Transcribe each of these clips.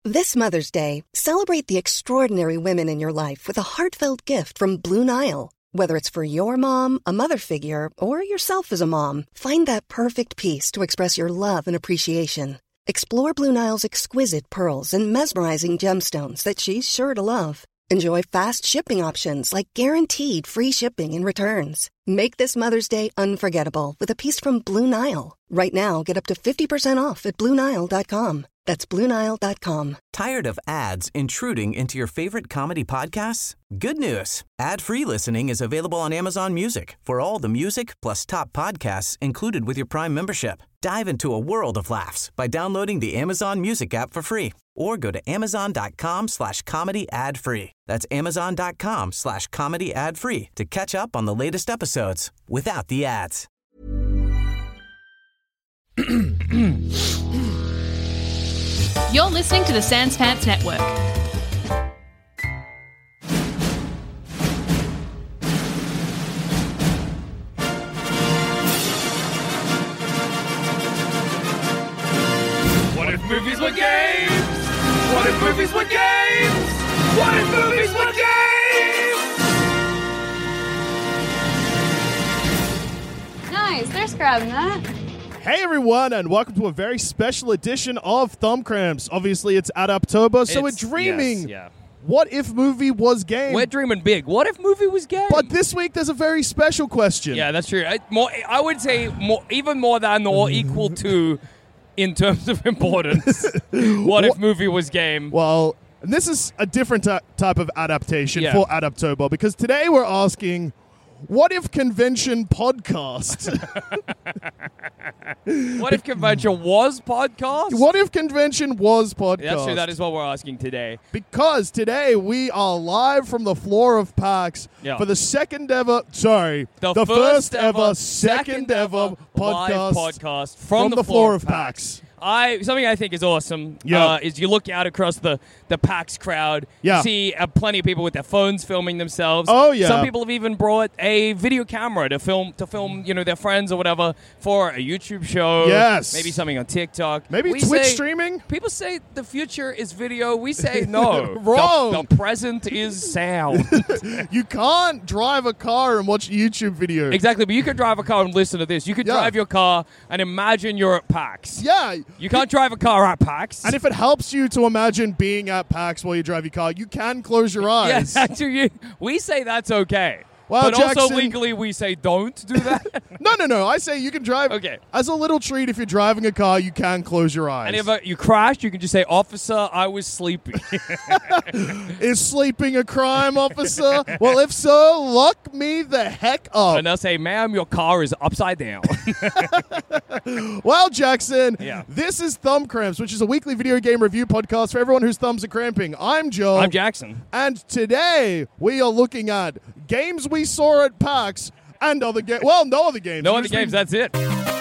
This Mother's Day, celebrate the extraordinary women in your life with a heartfelt gift from Blue Nile. Whether it's for your mom, a mother figure, or yourself as a mom, find that perfect piece to express your love and appreciation. Explore Blue Nile's exquisite pearls and mesmerizing gemstones that she's sure to love. Enjoy fast shipping options like guaranteed free shipping and returns. Make this Mother's Day unforgettable with a piece from Blue Nile. Right now, get up to 50% off at BlueNile.com. That's BlueNile.com. Tired of ads intruding into your favorite comedy podcasts? Good news. Ad-free listening is available on Amazon Music for all the music plus top podcasts included with your Prime membership. Dive into a world of laughs by downloading the Amazon Music app for free or go to amazon.com/comedy ad-free. That's amazon.com/comedy ad-free to catch up on the latest episodes without the ads. You're listening to the Sans Pants Network. What if movies were games? What if movies were games? What if movies were games? Nice, they're grabbing that. Hey everyone, and welcome to a very special edition of Thumb Cramps. Obviously, it's Adaptober, so we're dreaming. Yes, yeah. What if movie was game? We're dreaming big. What if movie was game? But this week, there's a very special question. Yeah, that's true. I would say even more than or equal to, in terms of importance. What if movie was game? Well, and this is a different type of adaptation Yeah. for Adaptober, because today we're asking, what if convention podcast? What if convention was podcast? What if convention was podcast? That's true. That is what we're asking today. Because today we are live from the floor of PAX for the second ever, the first ever, second ever live podcast from the floor of PAX. Something I think is awesome Yeah. is you look out across the PAX crowd, Yeah. see plenty of people with their phones filming themselves. Oh, yeah. Some people have even brought a video camera to film their friends or whatever for a YouTube show. Yes. Maybe something on TikTok. Maybe We Twitch say- streaming? People say the future is video. We say no. Wrong. The present is sound. You can't drive a car and watch YouTube videos. Exactly, but you could drive a car and listen to this. You could Yeah. drive your car and imagine you're at PAX. Yeah. You can't drive a car at PAX. And if it helps you to imagine being at PAX while you drive your car, you can close your eyes. Yes, actually, we say that's okay. Well, but also Jackson- legally, we say don't do that. No. I say you can drive. Okay. As a little treat, if you're driving a car, you can close your eyes. And if you crash, you can just say, "Officer, I was sleepy." Is sleeping a crime, officer? Well, if so, lock me the heck up. And they'll say, "Ma'am, your car is upside down." Well, Jackson, Yeah. this is Thumb Cramps, which is a weekly video game review podcast for everyone whose thumbs are cramping. I'm Joe. I'm Jackson. And today we are looking at games we saw at PAX and other games. Well, no other games. No other Usually- games. That's it.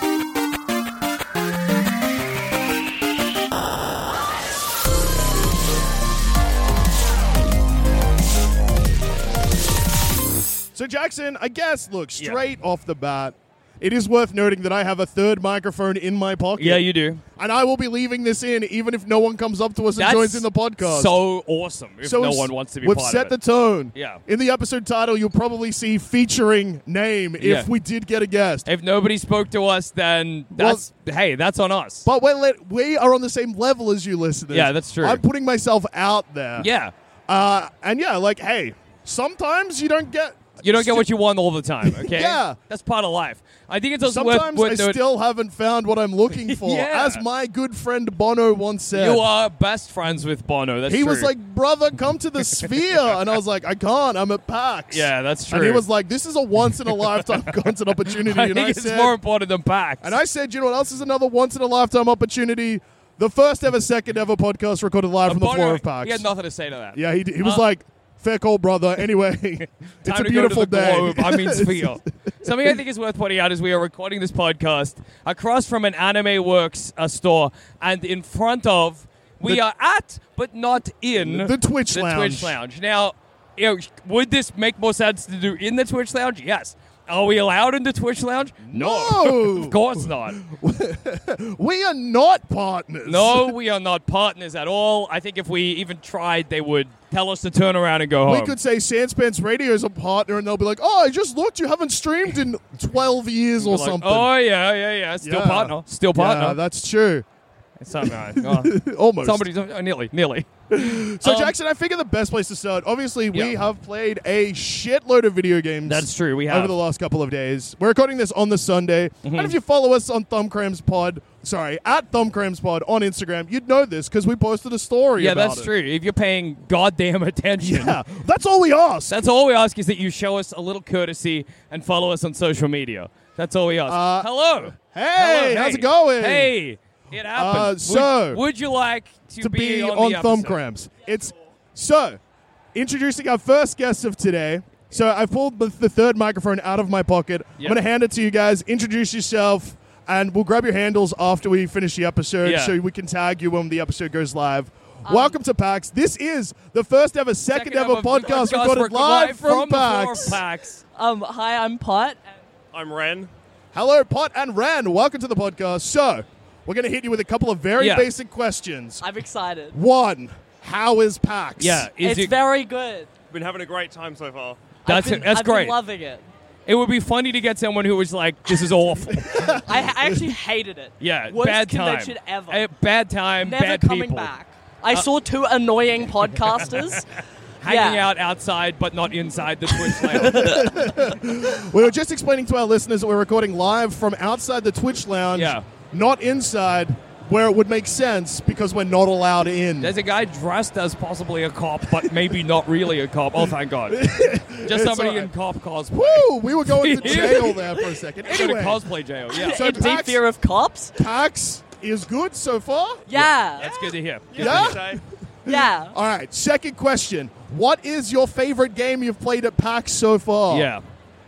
So, Jackson, I guess, look, straight off the bat, it is worth noting that I have a third microphone in my pocket. Yeah, you do. And I will be leaving this in even if no one comes up to us and joins in the podcast. So awesome. If no we've- one wants to be we've part set of the it. tone. Yeah. In the episode title, you'll probably see featuring name Yeah. if we did get a guest. If nobody spoke to us, then that's on us. But we are on the same level as you listeners. Yeah, that's true. I'm putting myself out there. Yeah. And yeah, like, hey, sometimes you don't get... You don't get what you want all the time, okay? Yeah. That's part of life. I think it's also Sometimes worth I noting- still haven't found what I'm looking for. Yeah. As my good friend Bono once said. You are best friends with Bono. That's He true. was like, brother, come to the Sphere. And I was like, I can't. I'm at PAX. Yeah, that's true. And he was like, this is a once-in-a-lifetime content opportunity. I and think I it's said, more important than PAX. And I said, you know what else is another once-in-a-lifetime opportunity? The first ever, second ever podcast recorded live from the floor of PAX. He had nothing to say to that. Yeah, he was like, fair call, brother. Anyway, it's Time a to beautiful go to the day. Globe. I mean, Sphere. Something I think is worth pointing out is we are recording this podcast across from an Anime Works store, and in front of we are at, but not in The Twitch Lounge. Twitch Lounge. Now, would this make more sense to do in the Twitch Lounge? Yes. Are we allowed in the Twitch Lounge? No. Of course not. We are not partners. No, we are not partners at all. I think if we even tried, they would tell us to turn around and go home. We could say Sanspants Radio is a partner, and they'll be like, "Oh, I just looked. You haven't streamed in 12 years or something." Oh, yeah. Still partner. Yeah, that's true. Almost. Somebody's nearly. So, Jackson, I figure the best place to start, obviously, we have played a shitload of video games. That's true, we have. Over the last couple of days. We're recording this on the Sunday. And if you follow us on at Thumbcramps Pod on Instagram, you'd know this because we posted a story about it. Yeah, that's true. If you're paying goddamn attention. Yeah, that's all we ask. That's all we ask is that you show us a little courtesy and follow us on social media. That's all we ask. Hello. Hey, how's it going? Hey. It happens. Would you like to be on the Thumbcramps? So, introducing our first guest of today. So I pulled the third microphone out of my pocket. Yep. I'm going to hand it to you guys. Introduce yourself, and we'll grab your handles after we finish the episode so we can tag you when the episode goes live. Welcome to PAX. This is the first ever, second ever podcast recorded live from PAX. Hi, I'm Pot. I'm Ren. Hello, Pot and Ren. Welcome to the podcast. So, we're going to hit you with a couple of very basic questions. I'm excited. 1, how is PAX? Yeah, it's very good. Been having a great time so far. That's I've great. Been loving it. It would be funny to get someone who was like, "This is awful." I actually hated it. Yeah, worst bad convention time. ever. Bad time. Never bad coming people. back. I saw 2 annoying podcasters. Hanging out outside, but not inside the Twitch Lounge. We were just explaining to our listeners that we're recording live from outside the Twitch Lounge, not inside, where it would make sense because we're not allowed in. There's a guy dressed as possibly a cop, but maybe not really a cop. Oh, thank God. Just somebody in cop cosplay. Woo! We were going to jail there for a second. Anyway, cosplay jail, yeah. So deep fear of cops? PAX is good so far? Yeah. That's good to hear. Yeah. All right, second question. What is your favorite game you've played at PAX so far? Yeah.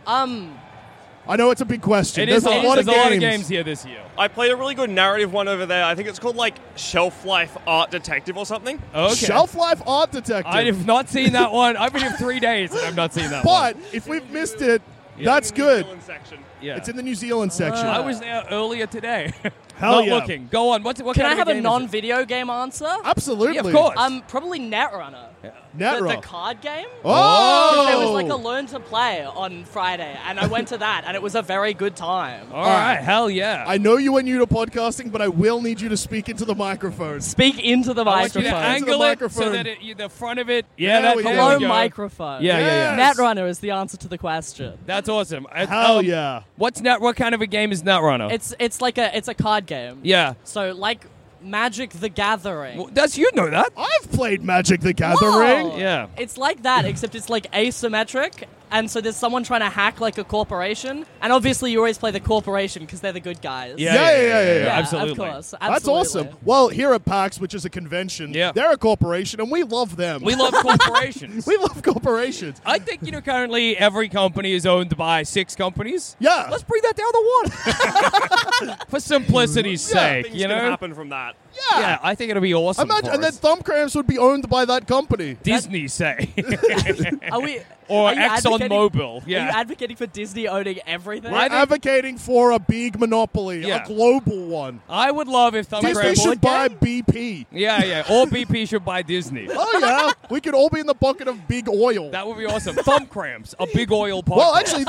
I know it's a big question. There's a lot of games. games here this year. I played a really good narrative one over there. I think it's called like Shelf Life Art Detective or something. Okay. Shelf Life Art Detective. I have not seen that one. I've been here 3 days and I've not seen that one. But if we've missed it, that's good. Yeah. It's in the New Zealand section. I was there earlier today. Hell not looking. Go on. What Can kind I of have a a game non-video game answer? Absolutely. Yeah, of course. Probably Netrunner. Netrunner. The card game? Oh! There was like a learn to play on Friday, and I went to that, and it was a very good time. All right. Hell yeah. I know you are new to podcasting, but I will need you to speak into the microphone. Speak into the I want you microphone. to angle the it microphone. so that the front of it. Yeah, we Hello, go. microphone. Yeah. Yes. Netrunner is the answer to the question. That's awesome. Hell yeah. What kind of a game is Netrunner? It's a card game. Yeah. So like Magic the Gathering. Well, you know that. I've played Magic the Gathering. Whoa. Yeah. It's like that, except it's like asymmetric, and so there's someone trying to hack like a corporation, and obviously you always play the corporation because they're the good guys. Yeah. Absolutely. Of course. That's awesome. Well, here at PAX, which is a convention, they're a corporation, and we love them. We love corporations. We love corporations. I think, currently every company is owned by 6 companies. Yeah. Let's bring that down to 1. For simplicity's sake, Things can happen from that. Yeah, I think it'll be awesome. Imagine, and then Thumbcramps would be owned by that company. Disney, say. Are you ExxonMobil. Are you advocating for Disney owning everything? We're advocating for a big monopoly, a global one. I would love if Thumbcramps... Disney should buy BP. Yeah. Or BP should buy Disney. Oh, yeah. We could all be in the bucket of big oil. That would be awesome. Thumbcramps, a big oil podcast. Well, actually,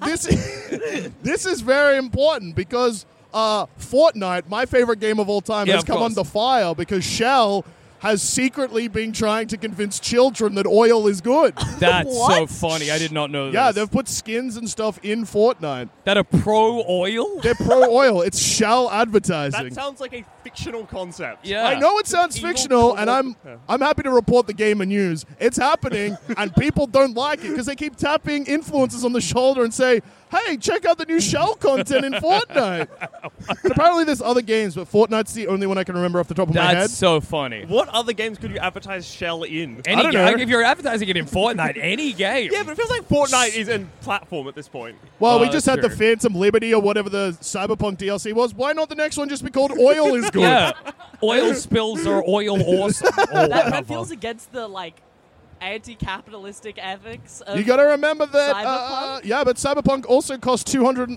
this is very important because Fortnite, my favorite game of all time, has come under fire because Shell has secretly been trying to convince children that oil is good. That's so funny. I did not know that. Yeah, they've put skins and stuff in Fortnite. That are pro-oil? They're pro-oil. It's Shell advertising. That sounds like a fictional concept. Yeah. I know it sounds fictional, and I'm happy to report the gamer news. It's happening, and people don't like it because they keep tapping influencers on the shoulder and say, hey, check out the new Shell content in Fortnite. And apparently there's other games, but Fortnite's the only one I can remember off the top of my head. That's so funny. What other games could you advertise Shell in? I don't know. If you're advertising it in Fortnite, any game. Yeah, but it feels like Fortnite is in platform at this point. Well, we just had true. the Phantom Liberty or whatever the Cyberpunk DLC was. Why not the next one just be called Oil is Good? Yeah. Oil spills are oil awesome. Or That feels against the anti-capitalistic ethics of You got to remember that. Cyberpunk? But Cyberpunk also cost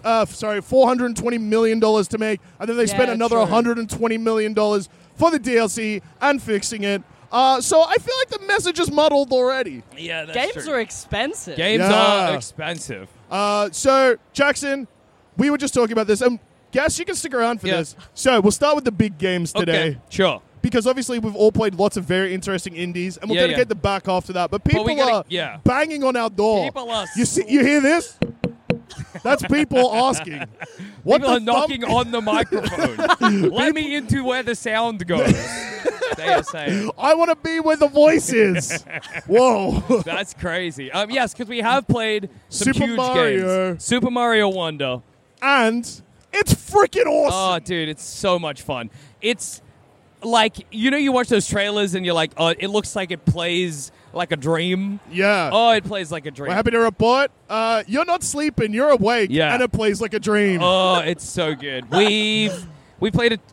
$420 million to make, and then they spent Yeah, another true. $120 million for the DLC and fixing it. So I feel like the message is muddled already. Yeah, that's games true. are expensive. Games Yeah. are expensive. So, Jackson, we were just talking about this, and guess you can stick around for Yeah. this. So we'll start with the big games today. Okay, sure. Because obviously we've all played lots of very interesting indies, and we'll Yeah, dedicate the back after that. But people we gotta- are yeah. banging on our door. People are You hear this? That's people asking. What People the are knocking on the microphone. Let me into where the sound goes. They are saying. I want to be where the voice is. Whoa. That's crazy. Yes, because we have played some Super huge Mario. games. Super Mario Wonder. And it's freaking awesome. Oh, dude, it's so much fun. It's like, you watch those trailers and you're like, oh, it looks like it plays like a dream. Yeah. Oh, it plays like a dream. We're happy to report you're not sleeping, you're awake, Yeah. and it plays like a dream. Oh, it's so good. We played it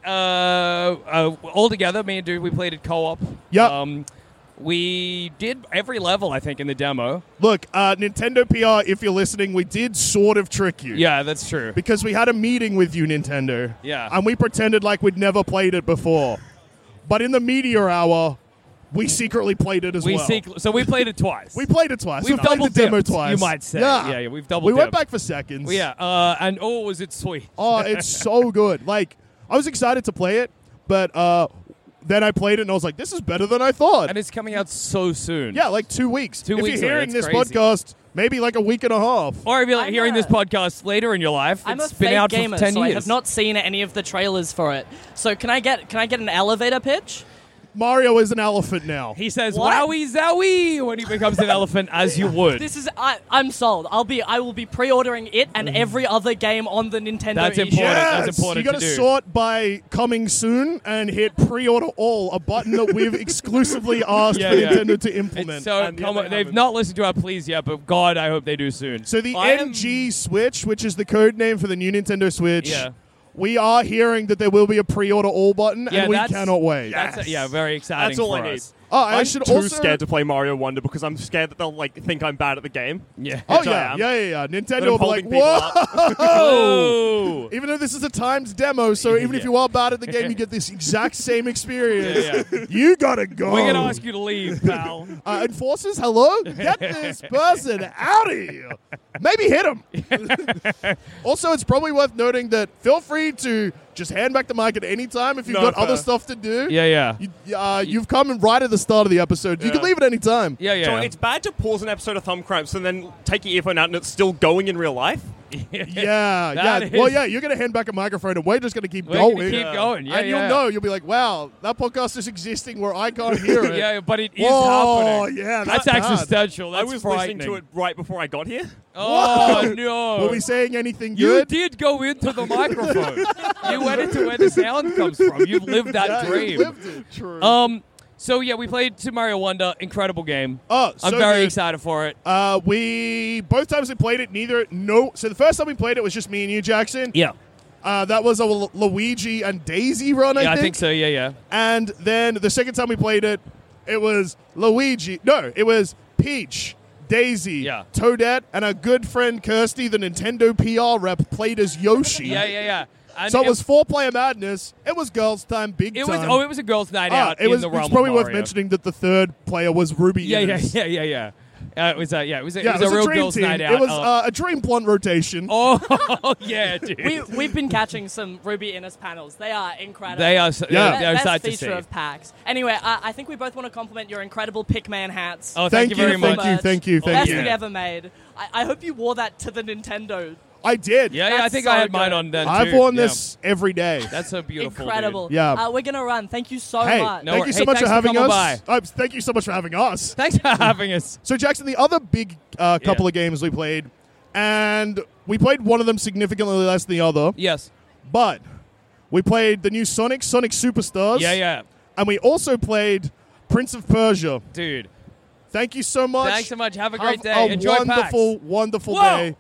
all together. Me and Dude, we played it co-op. Yep. We did every level, I think, in the demo. Look, Nintendo PR, if you're listening, we did sort of trick you. Yeah, that's true. Because we had a meeting with you, Nintendo. Yeah. And we pretended like we'd never played it before. But in the media hour, we secretly played it as well. So we played it twice. We played it twice. We've We played the demo double-dipped, twice. you might say. Yeah, Yeah, we've double We went dipped. back for seconds. Yeah, and was it sweet? Oh, it's so good. Like, I was excited to play it, but then I played it and I was like, this is better than I thought. And it's coming out so soon. Yeah, like 2 weeks. 2 if weeks you're away, hearing this that's crazy. podcast, maybe like a week and a half. Or if you're I'm hearing a- this podcast later in your life, I'm it's a been fake out gamer, for 10 so years. I have not seen any of the trailers for it. So can I get an elevator pitch? Mario is an elephant now. He says, What? "Wowie zowie," when he becomes an elephant, as you would. This is I'm sold. I will be pre-ordering it and every other game on the Nintendo That's eShop. important. Yes, That's important you got to do. sort by coming soon and hit pre-order all, a button that we've exclusively asked for Nintendo to implement. It's so And yet come they on, they've haven't. not listened to our pleas yet, but God, I hope they do soon. So the I am- NG Switch, which is the code name for the new Nintendo Switch, Yeah. we are hearing that there will be a pre-order all button, Yeah, and we that's- cannot wait. That's very exciting. That's all for I need. us. Oh, I I'm should too also scared to play Mario Wonder because I'm scared that they'll think I'm bad at the game. Yeah. Oh Which I yeah, am. yeah. That Nintendo I'm will be like, holding people whoa! up. Whoa. Even though this is a timed demo, so even if you are bad at the game, you get this exact same experience. Yeah. You gotta go. We're gonna ask you to leave, pal. Enforcers, hello? Get this person out of here. Maybe hit him. Also, it's probably worth noting that feel free to just hand back the mic at any time if you've No, got other fair. stuff to do. Yeah. You've come in right at the start of the episode. You can leave at any time. Yeah. So it's bad to pause an episode of Thumb Cramps and then take your earphone out and it's still going in real life? Yeah. That Well, is- yeah, you're going to hand back a microphone and we're just going to keep We're going. gonna keep going. Yeah, and you'll know. You'll be like, wow, that podcast is existing where I can't hear it. Yeah, but it is Whoa, happening. yeah, That's that's bad. existential. That's I was frightening. listening to it right before I got here. Oh no! Were we saying anything You good? did go into the microphone. You went into where the sound comes from. You've lived that Yeah, dream. you lived it. True. So yeah, we played Super Mario Wonder. Incredible game. Oh, I'm so very good. excited for it. We both times we played it, so the first time we played it was just me and you, Jackson. Yeah. That was a Luigi and Daisy run, Yeah, I I think so. Yeah. And then the second time we played it, it was it was Peach, Daisy, Yeah. Toadette, and our good friend Kirsty, the Nintendo PR rep, played as Yoshi. Yeah. And So it was 4-player madness. It was girls' time, big It time. was. It was a girls' night out in the realm It's probably of worth Mario. mentioning that the third player was Ruby. Yeah. Innes. It was. It was a Yeah, it was a real dream girls' team. night out. It was a dream blunt rotation. Oh yeah, dude. We've been catching some Ruby Innes panels. They are incredible. They are. Yeah. They're Best sad to feature see. of PAX. Anyway, I think we both want to compliment your incredible Pikman hats. Oh, thank you very much. Thank you. Best you. thing ever made. I hope you wore that to the Nintendo. I did. Yeah. I That's think so I had mine good. on then. I've too. worn Yeah. this every day. That's so beautiful. Incredible. Dude. Yeah. We're gonna run. Thank you so Hey, much. No thank you wor- so much thanks for having coming us. Thank you so much for having us. Thanks for having us. So, Jackson, the other big couple of games we played, and we played one of them significantly less than the other, Yes. but we played the new Sonic Superstars. Yeah. And we also played Prince of Persia. Dude. Thank you so much. Thanks so much. Have a great Have day. a Enjoy PAX. wonderful Whoa. day.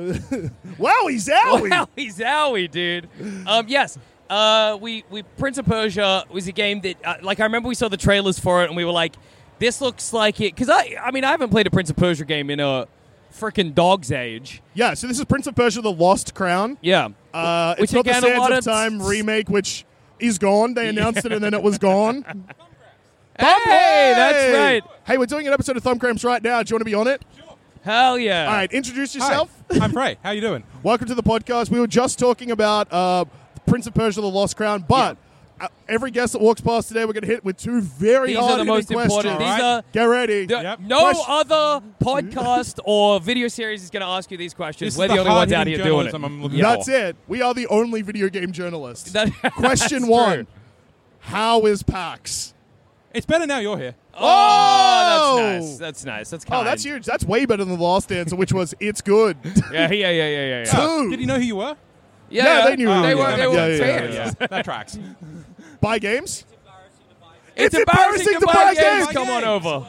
Wowie zowie. Wowie zowie, dude. Yes. We Prince of Persia was a game that, I remember we saw the trailers for it and we were like, This looks like it because I mean I haven't played a Prince of Persia game in a freaking dog's age. Yeah, so this is Prince of Persia: The Lost Crown. Yeah, It's not the again, a lot Sands of of Time remake, which is gone. They announced it and then it was gone. Hey, that's right. Hey, we're doing an episode of Thumb Cramps right now. Do you want to be on it? Hell yeah! All right, introduce yourself. Hi, I'm Frey. How you doing? Welcome to the podcast. We were just talking about Prince of Persia: The Lost Crown, but every guest that walks past today, we're going to hit with two very These are hard the most questions. important. These are Get ready. no other podcast or video series is going to ask you these questions. This We're is the only ones out hard-hitting here doing it. journalism I'm looking That's for. it. We are the only video game journalists. Question That's one. true. How is PAX? It's better now you're here. Oh, that's nice. That's nice. That's kind. Oh, that's huge. That's way better than the last answer, which was it's good. Yeah. Two. Did you know who you were? Yeah, they knew who They you were. were. They were Yeah. fans. That tracks. Buy games? It's embarrassing to buy games. Come on over.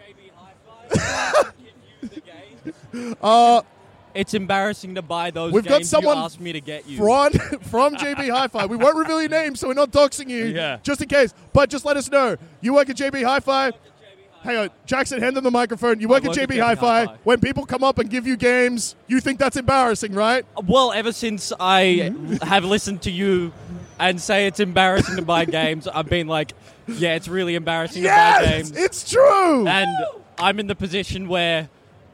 It's embarrassing to buy those We've got games someone you asked me to get you. From JB Hi-Fi. We won't reveal your name, so we're not doxing you, Yeah. just in case. But just let us know. You work at JB Hi-Fi. Hang on. Jackson, hand them the microphone. You work at JB Hi-Fi. Hi-Fi. When people come up and give you games, you think that's embarrassing, right? Well, ever since I have listened to you and say it's embarrassing to buy games, I've been like, yeah, it's really embarrassing to buy Yes! games. It's true! And I'm in the position where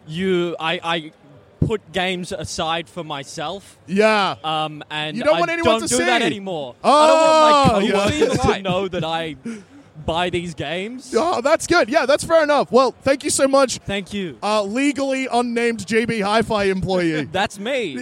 I put games aside for myself. Yeah. And You don't want anyone don't to do that see. anymore. Oh, I don't want yeah. my See the coworkers to light. know that I buy these games. Oh, that's good. Yeah, that's fair enough. Well, thank you so much, Thank you. legally unnamed JB Hi-Fi employee. That's me.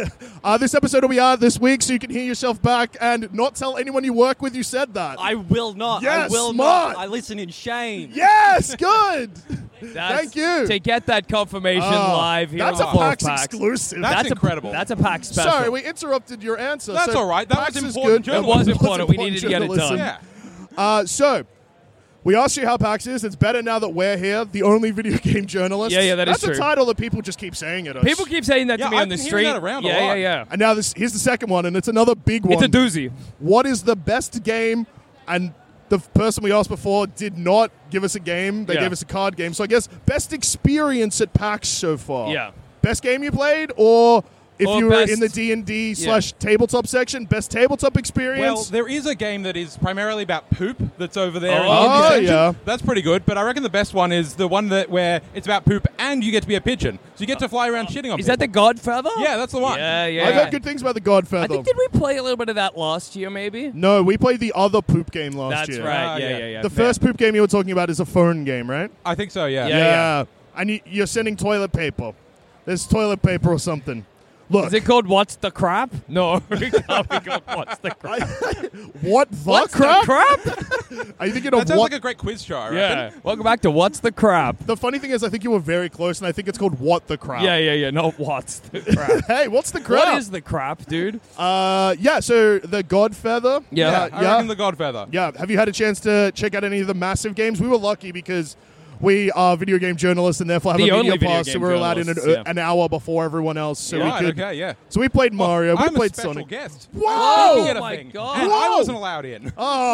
This episode will be out this week, so you can hear yourself back and not tell anyone you work with you said that. I will not. Yes, I will smart. not. I listen in shame. Yes, good. That's- Thank you. To get that confirmation Oh, live here that's on a the Floor PAX PAX. exclusive. That's incredible. That's a PAX special. Sorry, we interrupted your answer. That's so all right. That PAX was is important good. It was important. We needed to get it journalism. done. Yeah. So, we asked you how PAX is. It's better now that we're here, the only video game journalists. Yeah, that is That's true. a title that people just keep saying at us. People keep saying that Yeah, to me I've on the been street. hearing that around a yeah, lot. yeah. And now here's the second one, and it's another big one. It's a doozy. What is the best game? And the person we asked before did not give us a game. They Yeah. gave us a card game. So I guess best experience at PAX so far. Yeah. Best game you played, or if Or you were best- in the D&D/tabletop section, best tabletop Well, experience. there is a game that is primarily about poop that's over there. in the Oh, indie section. yeah. That's pretty good, but I reckon the best one is the one where it's about poop and you get to be a pigeon. So you get to fly around shitting on Is people. that the Godfather? Yeah, that's the one. Yeah. I've heard good things about the Godfather. I think did we play a little bit of that last year? Maybe. No, we played the other poop game last That's year. right. yeah. Yeah. The first poop game you were talking about is a phone game, right? I think so, yeah. Yeah. And you're sending toilet paper. There's toilet paper or something. Look. Is it called What's the Crap? No, it can't be called What's the Crap. What the What's crap? the Crap? Are you thinking That of sounds what? like a great quiz show, I reckon. Yeah. Welcome back to What's the Crap. The funny thing is, I think you were very close, and I think it's called What the Crap. Yeah. No, What's the Crap? Hey, what's the crap? What is the crap, dude? Yeah, so the Godfather. Yeah. I reckon the Godfather. Yeah. Have you had a chance to check out any of the massive games? We were lucky because we are video game journalists and therefore have The a only media video pass, so game we're allowed in journalists, yeah. an hour before everyone else. So Right, we could. okay, yeah. So we played Mario. We I'm played a special Sonic. guest. Whoa! Speaking of my thing, God. and Whoa! I wasn't allowed in.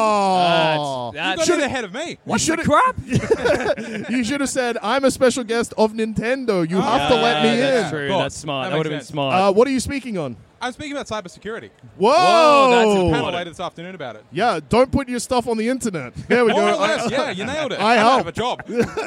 Oh, You That's got in ahead of me. What's the should've- crap? you should have said, "I'm a special guest of Nintendo. You have to let me That's in." true. Cool. That's smart. That That would have makes been sense. smart. What are you speaking on? I'm speaking about cybersecurity. Whoa! that's Panel important. later this afternoon about it. Yeah, don't put your stuff on the internet. There we More or go. less, yeah, you nailed it. I I'm out help. of a job.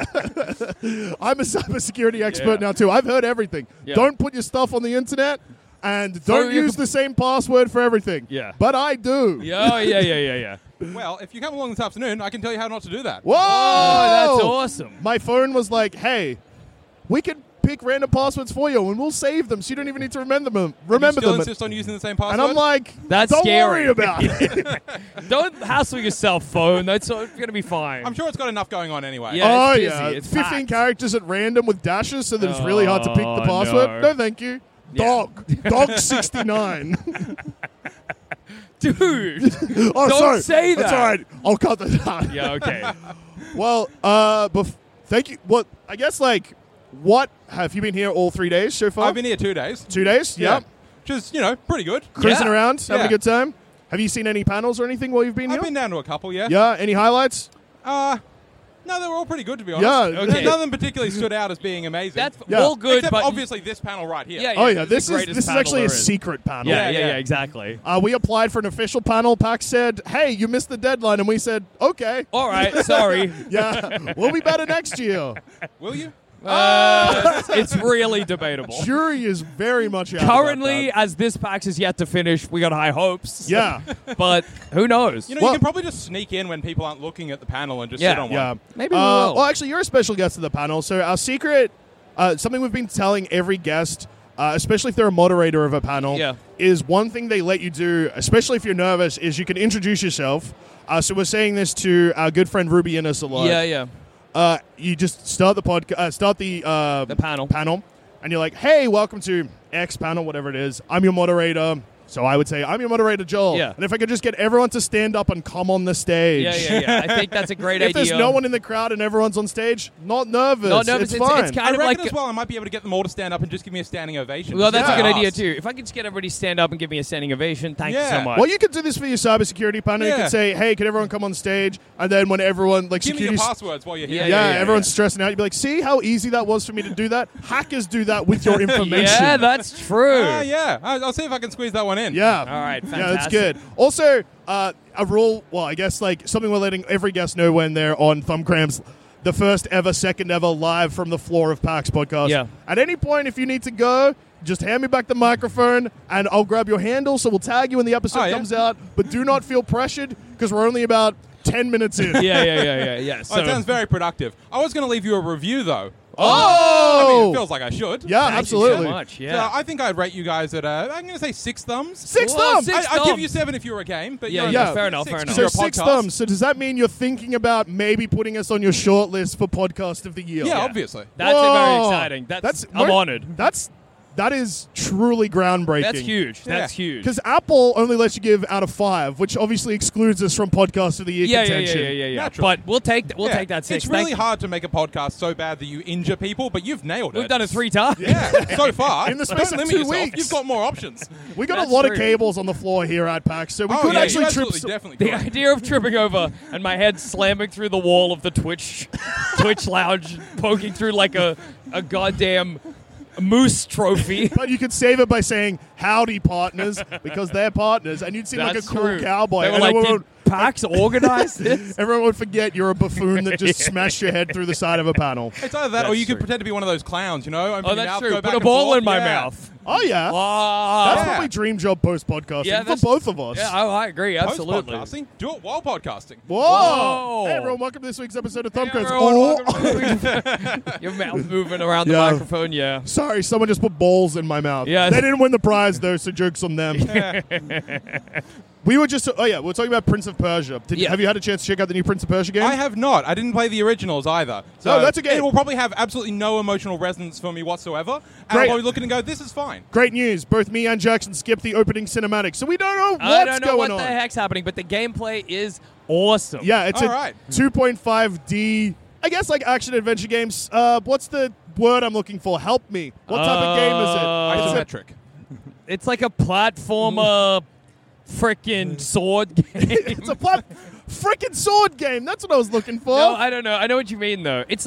I'm a cybersecurity expert Yeah. now too. I've heard everything. Yeah. Don't put your stuff on the internet, and So don't you use can- the same password for everything. Yeah. But I do. Yeah. Well, if you come along this afternoon, I can tell you how not to do that. Whoa! Oh, that's awesome. My phone was like, "Hey, we can pick random passwords for you, and we'll save them, so you don't even need to remember them. You still them." insist on using the same password? And I'm like, That's don't scary. worry about it. Don't hassle yourself, phone. That's going to be fine. I'm sure it's got enough going on anyway. Yeah. Oh it's busy. yeah, It's 15 packed. characters at random with dashes, so that it's really hard to pick the Oh, password. no. No, thank you. Yeah. Dog 69. Dude. Oh, Don't sorry. say That's that. all right. I'll cut that out. Yeah, okay. Well, thank you. Well, I guess what have you been here all 3 days so far? I've been here 2 days. 2 days. Yeah. Which is, pretty good. Cruising Yeah. around, having Yeah. a good time. Have you seen any panels or anything while you've been I've here? been down to a couple, yeah. Yeah. Any highlights? No, they were all pretty good, to be honest. Yeah. Okay. None of them particularly stood out as being amazing. That's Yeah. all good, Except but obviously this panel right here. Yeah, Oh yeah, it's this the is greatest this is panel actually a there is. secret panel. Yeah, exactly. We applied for an official panel. PAX said, "Hey, you missed the deadline," and we said, "Okay, All right, sorry. yeah, we'll be better next year." Will you? It's really debatable. Jury is very much out Currently, about as this PAX is yet to finish, we got high hopes. that. Yeah, But who knows? You know, Well- you can probably just sneak in when people aren't looking at the panel and just Yeah. sit on one. yeah. Maybe we will. Well, actually, you're a special guest of the panel. So our secret, something we've been telling every guest, especially if they're a moderator of a panel, Yeah. is one thing they let you do, especially if you're nervous, is you can introduce yourself. So we're saying this to our good friend Ruby Innes a lot. Yeah. You just start the podcast, start the panel. and you're like, "Hey, welcome to X panel, whatever it is. I'm your moderator." So I would say, "I'm your moderator, Joel." Yeah. And if I could just get everyone to stand up and come on the stage. Yeah. I think that's a great If idea. there's no one in the crowd and everyone's on stage, not nervous. Not nervous, It's it's- fine. it's I kind of reckon like as well, I might be able to get them all to stand up and just give me a standing ovation. Well, that's Yeah. a good idea Fast. too. If I could just get everybody to stand up and give me a standing ovation, thank you Yeah. so much. Well, you could do this for your cybersecurity panel. You Yeah. could say, "Hey, can everyone come on stage?" And then when everyone like Give me your security, passwords while you're here. yeah, Yeah, everyone's stressing out. You'd be like, "See how easy that was for me to do that? Hackers do that with your information." yeah, that's true. Yeah. I'll see if I can squeeze that one in. Yeah. All right, Yeah, that's fantastic. good. Also, a rule, well, I guess like something we're letting every guest know when they're on Thumb Cramps, the first ever, second ever live from the floor of PAX podcast. Yeah. At any point, if you need to go, just hand me back the microphone and I'll grab your handle, so we'll tag you when the episode Oh, yeah. comes out. But do not feel pressured because we're only about 10 minutes in. Yeah. Oh, it sounds very productive. I was going to leave you a review, though. Oh! I mean, it feels like I should. Yeah, Thank absolutely. you so much. So Yeah. I think I'd rate you guys at, I'm going to say 6 thumbs. Six Whoa, thumbs! six- I'd give thumbs. you 7 if you were a game. But Yeah, you know, yeah, fair enough, six fair enough. because So you're a 6 podcast. thumbs. So does that mean you're thinking about maybe putting us on your short list for podcast of the year? Yeah, obviously. That's Whoa. very exciting. I'm honored. That is truly groundbreaking. That's huge. That's Yeah. huge. Because Apple only lets you give out of 5, which obviously excludes us from podcast of the year contention. Yeah. Naturally. But we'll take Yeah. take that 6. It's really hard to make a podcast so bad that you injure people, but you've nailed it. We've done it 3 times. Yeah, so far. In the But space don't of limit 2 yourself. weeks. You've got more options. We got That's a lot true. of cables on the floor here at PAX, so we Oh, could yeah, actually you trip. absolutely definitely The could. idea of tripping over and my head slamming through the wall of the Twitch lounge, poking through like a goddamn moose trophy. But you could save it by saying "Howdy, partners," because they're partners, and you'd seem like a That's cool true. cowboy. They were and like, everyone, did PAX organize this? everyone would forget you're a buffoon that just smashed your head through the side of a panel. It's either that, or That's you could true. pretend to be one of those clowns, you know? Open Oh, your that's mouth, true. go Put back a and ball forth. in my Yeah. Oh mouth. yeah, Wow. that's Yeah. probably dream job post podcasting Yeah, for that's- both of us. Yeah, I agree. Absolutely. Post-podcasting? Do it while podcasting. Whoa! Whoa. Hey everyone, welcome to this week's episode of Hey, Thumbcrunch. everyone, Oh. welcome to- Your mouth moving around the Yeah. microphone, yeah. Sorry, someone just put balls in my mouth. Yeah. They didn't win the prize, though, so joke's on them. We were just... Oh, yeah, we were talking about Prince of Persia. Yeah. Have you had a chance to check out the new Prince of Persia game? I have not. I didn't play the originals either. So Oh, that's okay. It will probably have absolutely no emotional resonance for me whatsoever. And Great. I'll probably look at it and go, this is fine. Great news. Both me and Jackson skipped the opening cinematic, so we don't know what's I don't know going what on. the heck's happening, but the gameplay is awesome. Yeah, it's All a right. 2.5D, I guess, like action-adventure games. What's the word I'm looking for? Help me. What type of game is it? It's a- Isometric. It's like a platformer frickin' sword game. It's a frickin' sword game. That's what I was looking for. No, I don't know. I know what you mean though. It's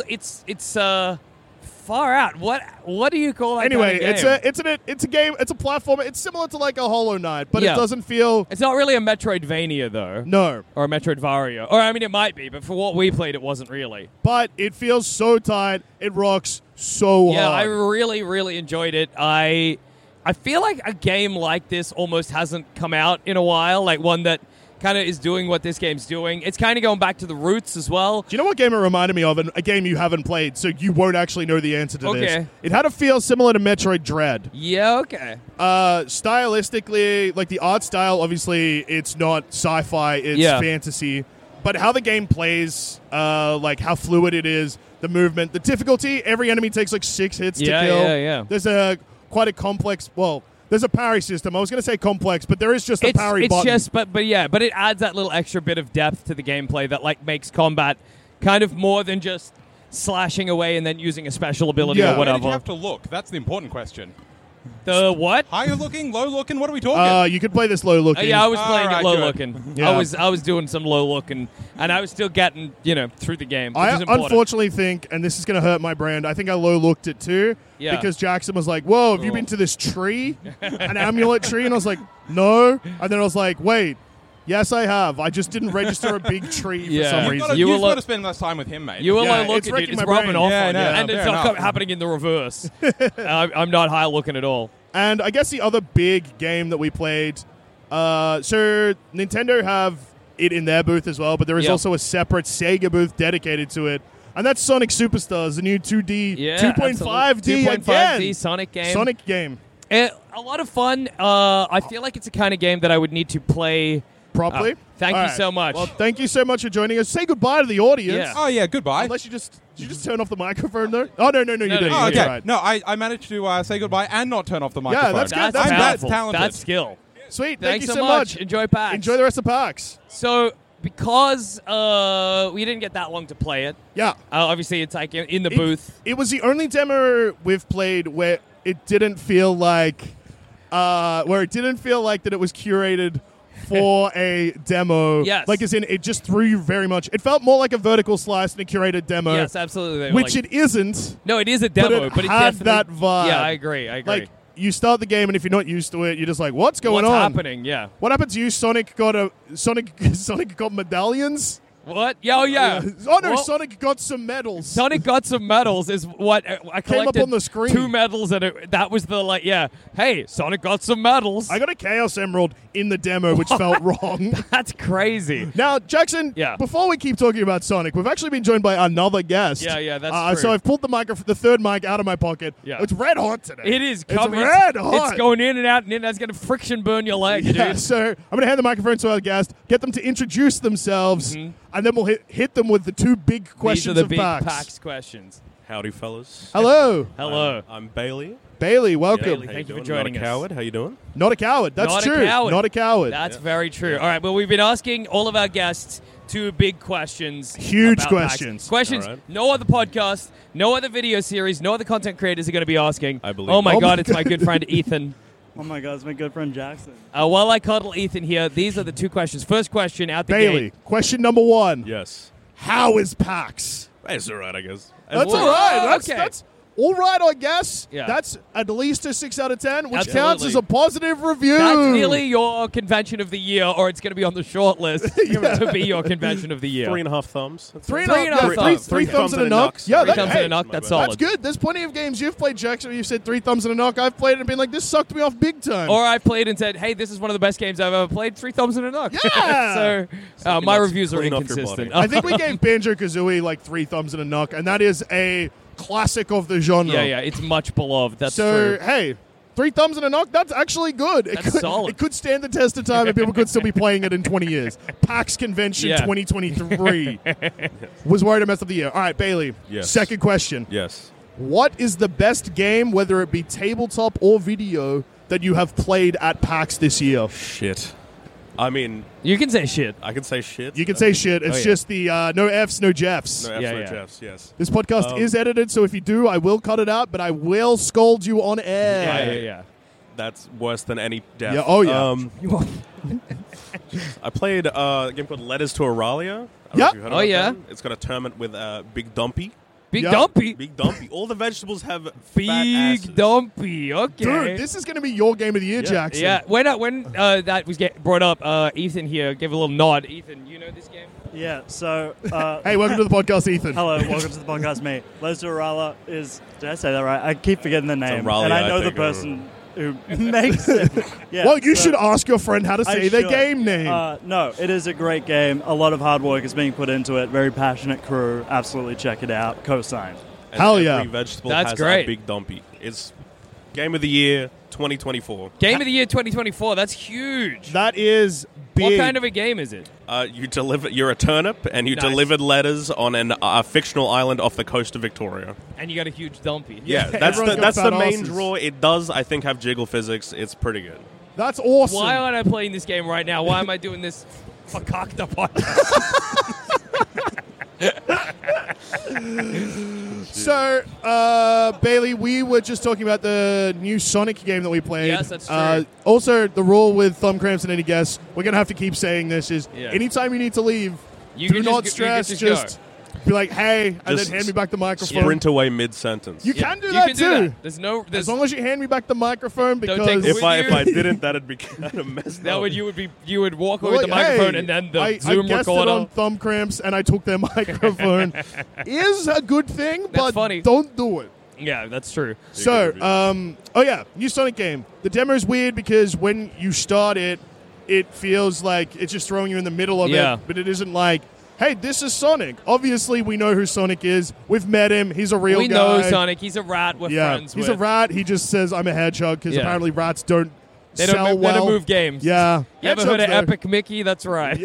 far out. What do you call that anyway, kind of game? it's a game. It's a platformer. It's similar to like a Hollow Knight, but Yeah. it doesn't feel. It's not really a Metroidvania though. No, Or a Metroidvaria. Or I mean it might be, but for what we played it wasn't really. but it feels so tight. It rocks so Yeah, I hard. really, really enjoyed it. I feel like a game like this almost hasn't come out in a while, like one that kind of is doing what this game's doing. It's kind of going back to the roots as well. Do you know what game it reminded me of? And a game you haven't played, so you won't actually know the answer to this. Okay. It had a feel similar to Metroid Dread. Yeah, okay. Stylistically, like the art style, obviously it's not sci-fi, it's Yeah. fantasy. But how the game plays, like how fluid it is, the movement, the difficulty, every enemy takes like 6 hits Yeah, to kill. yeah. There's quite a complex, there's a parry system. I was going to say complex, but there is just a parry it's button. just, but it adds that little extra bit of depth to the gameplay that like makes combat kind of more than just slashing away and then using a special ability Yeah. or Where did whatever. you have to look? That's the important question. The what? Higher looking, low looking. What are we talking? You could play this low looking. Yeah, I was playing Alright, it low good. looking. Yeah. I was doing some low looking, and I was still getting through the game. Which I is important. unfortunately think, and this is going to hurt my brand, I think I low looked it too. Yeah. Because Jackson was like, whoa, have you been to this tree? An amulet tree? And I was like, no. And then I was like, wait, yes, I have. I just didn't register a big tree for Yeah. some You've reason. You You've were got lo- to spend less time with him, mate. You were Yeah, low it's looking, wrecking dude. my It's rubbing brain. off Yeah, on no, you, no, and it's fair not enough. happening in the reverse. I'm not high looking at all. And I guess the other big game that we played, so Nintendo have it in their booth as well, but there is Yep. also a separate Sega booth dedicated to it. And that's Sonic Superstars, the new 2D, Yeah, 2.5D 2.5D again. Sonic game. Sonic game. A lot of fun. I feel like it's the kind of game that I would need to play Properly. Thank All you right. so much. Well, thank you so much for joining us. Say goodbye to the audience. Yeah. Oh, yeah, goodbye. Unless you just turn off the microphone there. Oh no, you didn't. no, Oh, That's okay. right. No, I managed to say goodbye and not turn off the microphone. that's good. I'm That's that powerful. talented. That's skill. Sweet. Thanks Thank you so so much. Enjoy PAX. Enjoy the rest of PAX. So, because we didn't get that long to play it, Yeah. obviously it's like in the booth. It was the only demo we've played where it didn't feel like that it was curated for a demo. Yes. Like as in it just threw you very much. It felt more like a vertical slice than a curated demo. Yes, absolutely. They were Which like- it isn't. No, it is a demo, but it had definitely that vibe. Yeah, I agree. Like you start the game and if you're not used to it, you're just like, what's going What's on? happening? Yeah. What happened to you? Sonic got medallions? What? Yeah, oh yeah. Oh no, Well, Sonic got some medals. Sonic got some medals. Is what I collected. on the screen. 2 medals, and that was the Hey, Sonic got some medals. I got a Chaos Emerald in the demo, which felt wrong. That's crazy. Now, Jackson, Yeah. before we keep talking about Sonic, we've actually been joined by another guest. Yeah, that's So true. I've pulled the third mic out of my pocket. Yeah. It's red hot today. It is It's coming. red hot. It's going in and out and in. That's going to friction burn your leg, Yeah, dude. so I'm going to hand the microphone to our guest, get them to introduce themselves, and then we'll hit them with the two big These are questions the of big PAX. PAX questions. Howdy, fellas. Hello. Hello. I'm Bailey. Bailey, welcome. How Thank you for doing? joining Not a us. coward. How you doing? Not a coward. That's Not true. a coward. Not a coward. That's very true. All right, well, we've been asking all of our guests two big questions. Huge about questions. PAX. Questions All right. no other podcast, no other video series, no other content creators are going to be asking. I believe Oh, my Oh God, my it's my good friend Ethan. Oh my God, it's my good friend Jackson. While I cuddle Ethan here, these are the two questions. First question out the Bailey, gate. question number one. Yes. How is PAX? It's all right, I guess. That's Whoa, all right. okay. That's all right, I guess. Yeah. That's at least a 6 out of 10, which Absolutely. counts as a positive review. That's nearly your convention of the year, or it's going to be on the short list to be your convention of the year. 3.5 thumbs. That's Three it. and a half thumbs. three thumbs and a knock. knock. Yeah, Three thumbs and a knock, that's solid. That's good. There's plenty of games you've played, Jackson, where you've said 3 thumbs and a knock. I've played it and been like, this sucked me off big time. Or I played and said, hey, this is one of the best games I've ever played. 3 thumbs and a knock. Yeah. So my Let's reviews are clean off your inconsistent. body. I think we gave Banjo-Kazooie like 3 thumbs and a knock, and that is a classic of the genre. Yeah, it's much beloved. That's So, true. hey, 3 thumbs and a knock, that's actually good. That's solid. It could stand the test of time and people could still be playing it in 20 years. PAX Convention Yeah. 2023 was worried to mess up the year. All right, Bailey, Yes. second question. Yes. What is the best game, whether it be tabletop or video, that you have played at PAX this year? Shit. I mean, You can say shit. I can say shit. You can say shit. It's yeah. just the no Fs, no Jeffs. No F's, Yeah, no yeah. Jeffs, yes. This podcast is edited, so if you do, I will cut it out, but I will scold you on air. Yeah. That's worse than any death. Yeah, oh, yeah. I played a game called Letters to Auralia. I don't know Yeah. if you heard Oh, about yeah. that. It's got a tournament with Big Dumpy. Big Yeah. Dumpy. Big Dumpy. All the vegetables have fat Big asses. Dumpy. Okay. Dude, this is going to be your game of the year, Yeah. Jackson. Yeah, when that was brought up, Ethan here gave a little nod. Ethan, you know this game? Yeah, so. Hey, welcome to the podcast, Ethan. Hello, welcome to the podcast, mate. Les Durala is. Did I say that right? I keep forgetting the name. Auralia, and I know I the think. person who makes it. Yeah, Well, you so- should ask your friend how to I say their should. game name. No, it is a great game. A lot of hard work is being put into it. Very passionate crew. Absolutely check it out. Co-signed. And Hell every yeah. vegetable That's has great. a Big Dumpy. It's Game of the Year 2024. Game of the Year 2024. That's huge. That is big. What kind of a game is it? You're a turnip, and you Nice. delivered letters on a fictional island off the coast of Victoria. And you got a huge dumpy. Yeah, that's everyone's the got that's the fat main asses. draw. It does, I think, have jiggle physics. It's pretty good. That's awesome. Why aren't I playing this game right now? Why am I doing this fakakta podcast? So, Bailey, we were just talking about the new Sonic game that we played. Yes, that's true. Also, the rule with thumb cramps and any guests, we're going to have to keep saying this, is anytime you need to leave, You do can not just stress, go. just be like, hey, and Just then hand me back the microphone. Sprint away mid-sentence. You can do You that can too. do that. There's no... As long as you hand me back the microphone, Don't because take it If with I you. didn't, that'd be kind of messed That up. would you would walk away Well, with the microphone hey, and then the I Zoom guessed recorder. it on thumb cramps, and I took their microphone. Is a good thing, but funny. don't do it. Yeah, that's true. So, new Sonic game. The demo is weird because when you start it, it feels like it's just throwing you in the middle of Yeah. it, but it isn't like, hey, this is Sonic. Obviously, we know who Sonic is. We've met him. He's a real We guy. know Sonic. He's a rat we're friends he's with. a rat. He just says, I'm a hedgehog, because Yeah. apparently rats don't They sell don't, well. they don't move games. Yeah. You ever heard of Hedgehogs, though. Epic Mickey? That's right.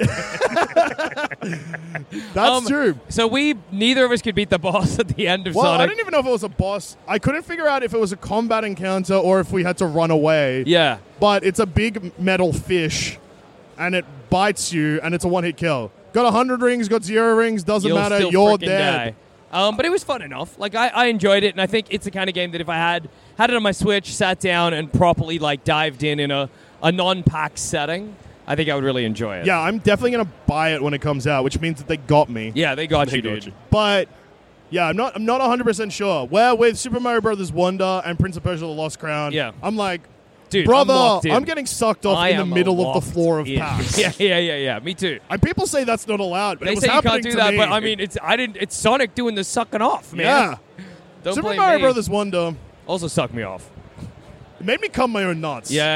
That's true. So neither of us could beat the boss at the end of Well, Sonic. I didn't even know if it was a boss. I couldn't figure out if it was a combat encounter or if we had to run away. Yeah. But it's a big metal fish, and it bites you, and it's a one-hit kill. Got 100 rings, got 0 rings, doesn't You'll matter, still you're frickin' dead. die. But it was fun enough. Like I enjoyed it, and I think it's the kind of game that if I had it on my Switch, sat down and properly dived in a non-pack setting, I think I would really enjoy it. Yeah, I'm definitely going to buy it when it comes out, which means that they got me. Yeah, they got you, got dude. you. But yeah, I'm not 100% sure. Where with Super Mario Brothers Wonder and Prince of Persia: The Lost Crown, Yeah. I'm like, Dude, brother, I'm locked in. I'm getting sucked off I in the am middle of the locked floor of in. packs. Yeah. Me too. And people say that's not allowed, but They it was say you happening can't do to that, me. but I mean, it's Sonic doing the sucking off, man. yeah. Don't Super blame Mario me. Brothers Wonder Also sucked me off. it made me cum my own nuts. Yeah.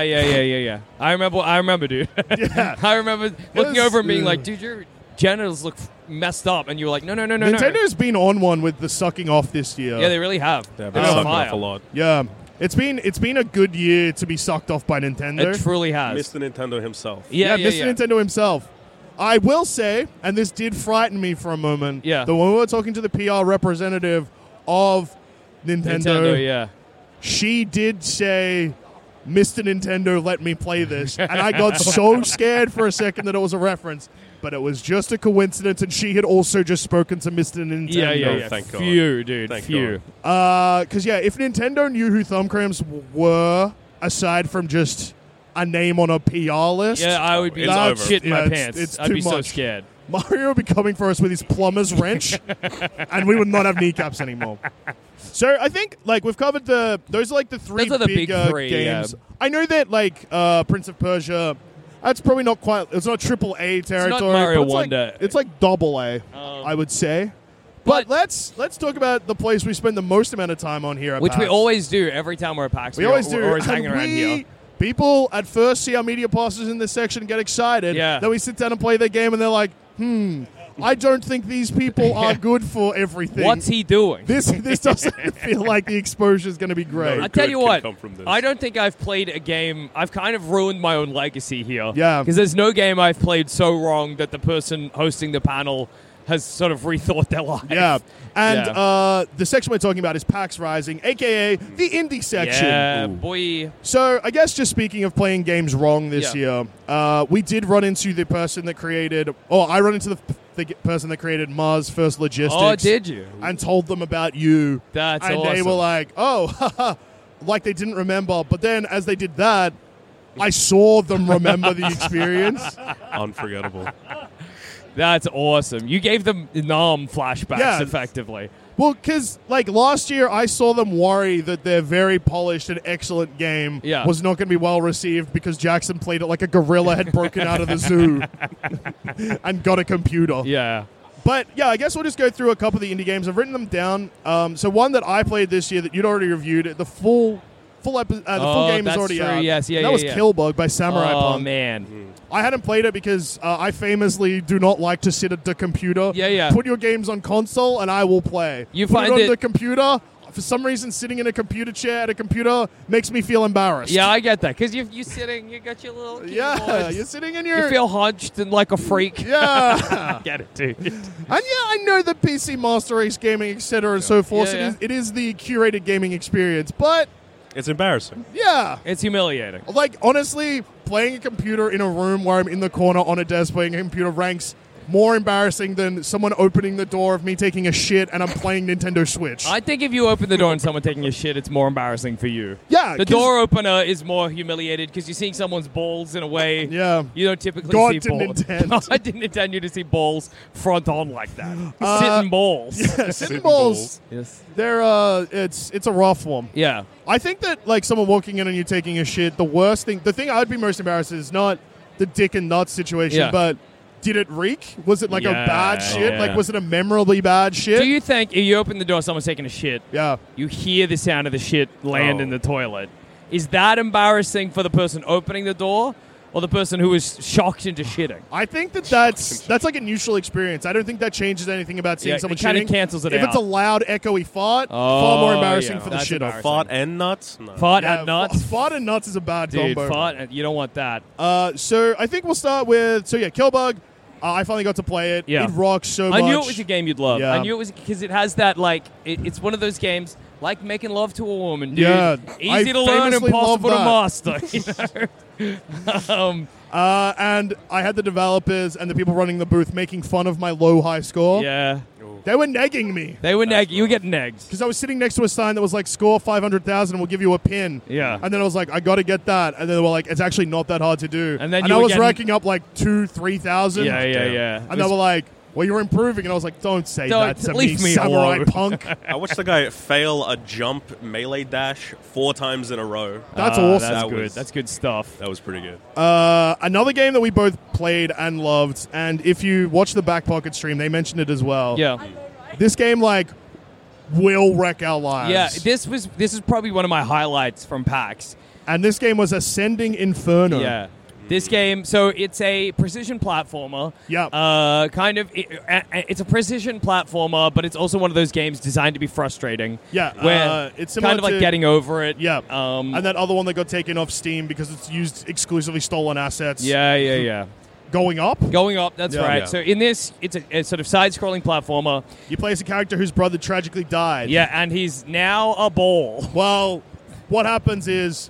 I remember, dude. Yeah. I remember looking was- over and being like, dude, your genitals look messed up, and you were like, no. Nintendo's been on one with the sucking off this year. Yeah, they really have. Yeah, They're been on sucking fire. off a lot. Yeah. It's been a good year to be sucked off by Nintendo. It truly has. Mr. Nintendo himself. Yeah, Mr. Nintendo himself. I will say, and this did frighten me for a moment, Yeah. that when we were talking to the PR representative of Nintendo, yeah. she did say, Mr. Nintendo, let me play this. And I got so scared for a second that it was a reference. But it was just a coincidence, and she had also just spoken to Mr. Nintendo. Yeah. Thank God. Few, dude. Thank Few. Because, if Nintendo knew who Thumb Cramps were, aside from just a name on a PR list, Yeah, I would be It's over. shitting my Yeah, pants. it's I'd too be so much. scared. Mario would be coming for us with his plumber's wrench, and we would not have kneecaps anymore. So I think we've covered those are the three Those are the big bigger three, games. yeah. I know that Prince of Persia, that's probably not quite. It's not triple A territory. Mario but it's Wonder. It's like double A, I would say. But let's talk about the place we spend the most amount of time on here. At Which we PAX. always do every time we're at PAX. We always do. We're always And hanging around here. People at first see our media passes in this section and get excited. Yeah. Then we sit down and play their game, and they're like, I don't think these people are good for everything. What's he doing? This doesn't feel like the exposure is going to be great. No. I'll tell good you can what, come from this. I don't think I've played a game. I've kind of ruined my own legacy here. Yeah. Because there's no game I've played so wrong that the person hosting the panel has sort of rethought their life. Yeah. And Yeah. the section we're talking about is PAX Rising, a.k.a. the indie section. Yeah, boy. So I guess just speaking of playing games wrong this year, we did run into the person that created, I run into the person that created Mars First Logistics. Oh, did you? And told them about you. That's and awesome. they were like, like they didn't remember. But then as they did that, I saw them remember the experience. Unforgettable. That's awesome. You gave them Nam flashbacks, Yeah. effectively. Well, because last year, I saw them worry that their very polished and excellent game was not going to be well received because Jackson played it like a gorilla had broken out of the zoo and got a computer. Yeah. But yeah, I guess we'll just go through a couple of the indie games. I've written them down. So one that I played this year that you'd already reviewed, the full game is that's already true. out. Yes, yeah, and that yeah, was yeah. Killbug by Samurai Oh, Punk. man. I hadn't played it because I famously do not like to sit at the computer. Yeah. Put your games on console and I will play. You Put find it on it- the computer. For some reason, sitting in a computer chair at a computer makes me feel embarrassed. Yeah, I get that. Because you're sitting, you got your little keyboard. Yeah, you're sitting in your... You feel hunched and like a freak. Yeah. I get it, dude. And I know the PC Master Race gaming, etc. and so forth. Yeah, yeah. It is the curated gaming experience. But, It's embarrassing. yeah. It's humiliating. Honestly, playing a computer in a room where I'm in the corner on a desk playing a computer ranks more embarrassing than someone opening the door of me taking a shit and I'm playing Nintendo Switch. I think if you open the door and someone taking a shit, it's more embarrassing for you. Yeah, The 'cause- door opener is more humiliated because you're seeing someone's balls in a way Yeah. you don't typically God see didn't balls. intend. God didn't intend you to see balls front on like that. Sitting balls. Yeah, sitting balls. Yes. They're it's a rough one. Yeah. I think that like someone walking in and you taking a shit, the thing I'd be most embarrassed is not the dick and nuts situation, Yeah. but did it reek? Was it like a Yeah, bad shit? yeah. Like was it a memorably bad shit? Do you think if you open the door, someone's taking a shit, yeah. you hear the sound of the shit land Oh. in the toilet? Is that embarrassing for the person opening the door or the person who is shocked into shitting? I think that's like a neutral experience. I don't think that changes anything about seeing Yeah, someone it kinda shitting. cancels it if out. it's a loud, echoey fart, Oh, far more embarrassing yeah, for the that's shit off. embarrassing. Fart and nuts? No. Fart Yeah, and nuts? Fart and nuts is a bad Dude, combo. fart, you don't want that. So I think we'll start with Killbug. I finally got to play it. Yeah. It rocks so much. I knew it was a game you'd love. Yeah. I knew it was because it has that, like, it's one of those games like making love to a woman, dude. Yeah, Easy I to learn, famously impossible to love master. You know? And I had the developers and the people running the booth making fun of my low-high score. Yeah. They were negging me. They were you were getting negs. Because I was sitting next to a sign that was like, score 500,000 and we'll give you a pin. Yeah. And then I was like, I got to get that. And then they were like, it's actually not that hard to do. And then I you were was getting- racking up like 2,000-3,000. Yeah. And they were like, well, you're improving. And I was like, don't say Don't- that to leave me samurai alone. punk. I watched the guy fail a jump melee dash 4 times in a row. That's awesome. That's That good. was- That's good stuff. That was pretty good. Another game that we both played and loved. And if you watch the Back Pocket stream, they mentioned it as well. Yeah. This game, like, will wreck our lives. Yeah, this is probably one of my highlights from PAX. And this game was Ascending Inferno. Yeah. This game, so it's a precision platformer. Yep. It's a precision platformer, but it's also one of those games designed to be frustrating. Yeah, Where it's similar kind of like to- getting over it. Yeah. And And that other one that got taken off Steam because it's used exclusively stolen assets. yeah. Going up. Going up, that's Yeah. right. Yeah. So in this, it's a sort of side-scrolling platformer. You play as a character whose brother tragically died. Yeah, and he's now a ball. Well, what happens is,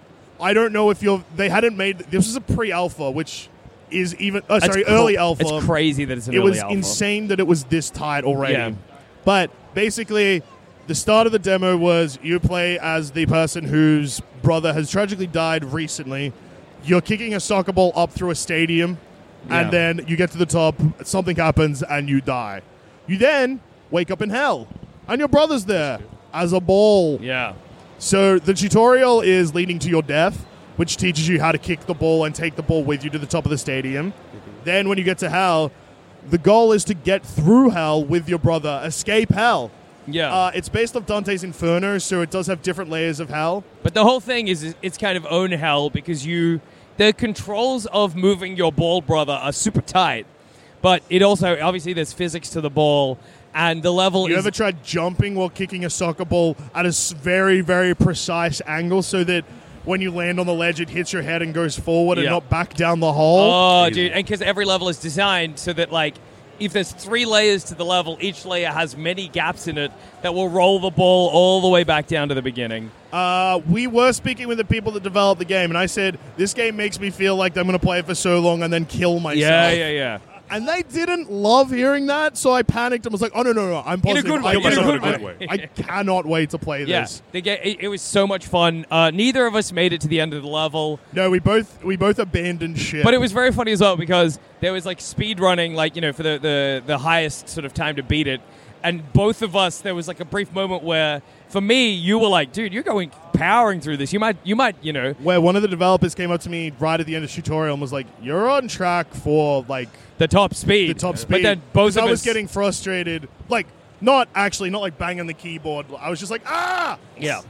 I don't know if they hadn't made, this was a pre-alpha, which is even, early alpha. It's crazy that it's an It early was alpha. insane that it was this tight already. Yeah. But basically, the start of the demo was you play as the person whose brother has tragically died recently. You're kicking a soccer ball up through a stadium, Yeah. and then you get to the top, something happens, and you die. You then wake up in hell, and your brother's there as a ball. Yeah. So the tutorial is leading to your death, which teaches you how to kick the ball and take the ball with you to the top of the stadium. Then when you get to hell, the goal is to get through hell with your brother, escape hell. Yeah. It's based off Dante's Inferno, so it does have different layers of hell. But the whole thing is it's kind of own hell because the controls of moving your ball brother are super tight. But it also, obviously, there's physics to the ball, and the level You is... ever tried jumping while kicking a soccer ball at a very, very precise angle so that when you land on the ledge, it hits your head and goes forward and Yeah. not back down the hole? Oh, dude. And because every level is designed so that, like, if there's 3 layers to the level, each layer has many gaps in it that will roll the ball all the way back down to the beginning. We were speaking with the people that developed the game, and I said, this game makes me feel like I'm going to play it for so long and then kill myself. Yeah. And they didn't love hearing that, so I panicked and was like, oh, no, I'm positive. good way, I- in a good way. I cannot wait to play Yeah, this. it was so much fun. Neither of us made it to the end of the level. No, we both abandoned shit. But it was very funny as well because there was like speed running, like, you know, for the highest sort of time to beat it. And both of us, there was like a brief moment where, for me, you were like, dude, you're going powering through this. You might, you know. Where one of the developers came up to me right at the end of the tutorial and was like, you're on track for, like, The top speed. the top speed. But then both 'Cause of I us... was getting frustrated. Like, not like banging the keyboard. I was just like, ah! Yeah.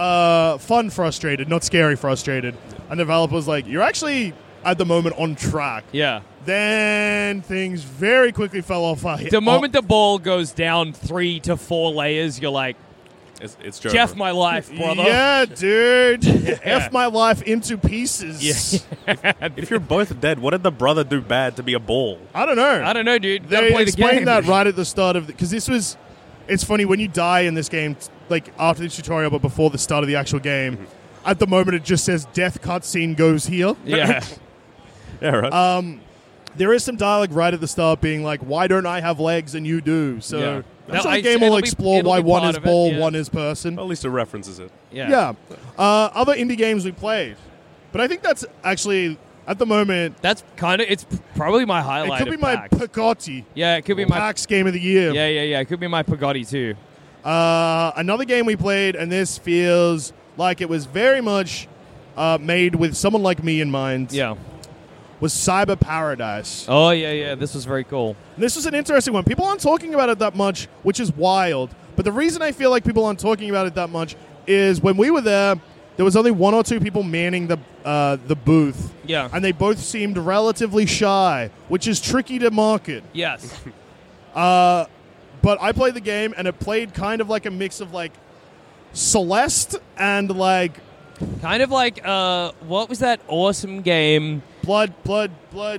Fun frustrated, not scary frustrated. And the developer was like, you're actually, at the moment, on track. Yeah. Then things very quickly fell off. The moment the ball goes down 3 to 4 layers, you're like, It's Joe. Jeff, my life, brother. Yeah, dude. F my life into pieces. If you're both dead, what did the brother do bad to be a ball? I don't know. I don't know, dude. Gotta They play the game. explained that right at the start of because this was. It's funny when you die in this game, like after the tutorial, but before the start of the actual game. At the moment, it just says "death cutscene goes here." Yeah. Yeah, right. there is some dialogue right at the start being like, why don't I have legs and you do? So Yeah. I'm sure the game will explore why one is ball, one is person. Well, at least it references it. Yeah. Other indie games we played. But I think that's actually, at the moment, That's kind of, it's probably my highlight. it could be of my PAX. Pagotti. Yeah, it could be my PAX game of the year. Yeah. It could be my Pagodi too. Another game we played, and this feels like it was very much made with someone like me in mind. Yeah. Was Cyber Paradise. Oh yeah. This was very cool. This was an interesting one. People aren't talking about it that much, which is wild. But the reason I feel like people aren't talking about it that much is when we were there was only one or two people manning the booth. Yeah. And they both seemed relatively shy, which is tricky to market. Yes. But I played the game, and it played kind of like a mix of like Celeste and like Kind of like what was that awesome game? Blood. The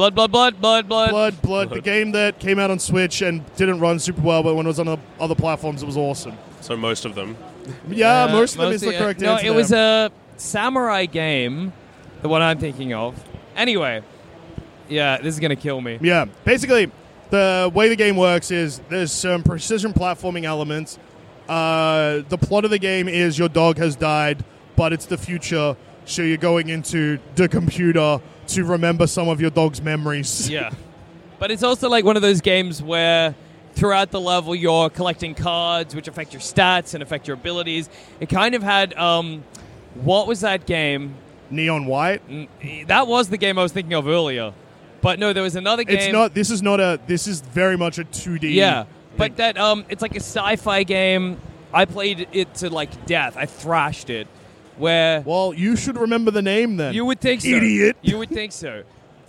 game that came out on Switch and didn't run super well, but when it was on other platforms, it was awesome. So most of them. Yeah, most of them is the mostly, correct no, answer. it was a samurai game, the one I'm thinking of. Anyway, yeah, this is going to kill me. Yeah, basically, the way the game works is there's some precision platforming elements. The plot of the game is your dog has died, but it's the future, so you're going into the computer to remember some of your dog's memories. Yeah. But it's also like one of those games where throughout the level you're collecting cards which affect your stats and affect your abilities. It kind of had, what was that game? Neon White? That was the game I was thinking of earlier. But no, there was another game. This is very much a 2D. Yeah. But that, it's like a sci-fi game. I played it to like death. I thrashed it. Where well, you should remember the name then. You would think so. Idiot. You would think so.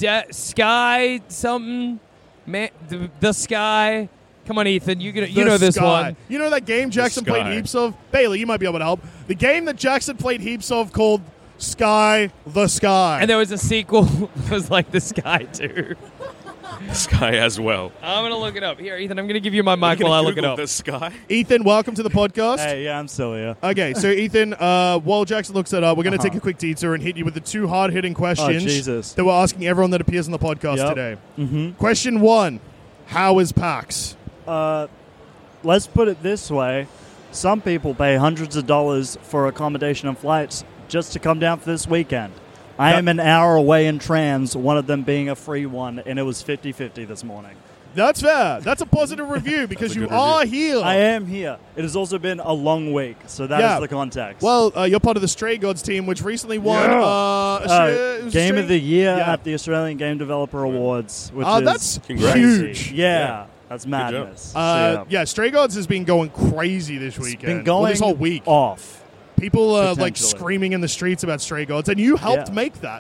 Sky something, man. The Sky. Come on, Ethan. You know this one. You know that game Jackson played heaps of. Bailey, you might be able to help. The game that Jackson played heaps of called Sky the Sky. And there was a sequel that was like The Sky too. Sky as well. I'm gonna look it up. Here, Ethan. I'm gonna give you my mic while I look it up. The Sky. Ethan, welcome to the podcast. Hey, yeah, I'm still here. Okay, so Ethan, while Jackson looks it up, we're going to take a quick detour and hit you with the two hard-hitting questions that we're asking everyone that appears on the podcast today. Mm-hmm. Question 1, how is PAX? Let's put it this way. Some people pay hundreds of dollars for accommodation and flights just to come down for this weekend. I am an hour away in trams, one of them being a free one, and it was 50-50 this morning. That's fair. That's a positive review because you are here. I am here. It has also been a long week, so that is the context. Well, you're part of the Stray Gods team, which recently won Game of the Year at the Australian Game Developer Awards, which is that's crazy. huge. Yeah, that's madness. Stray Gods has been going crazy this weekend. Been going this whole week. off. People are like screaming in the streets about Stray Gods, and you helped make that.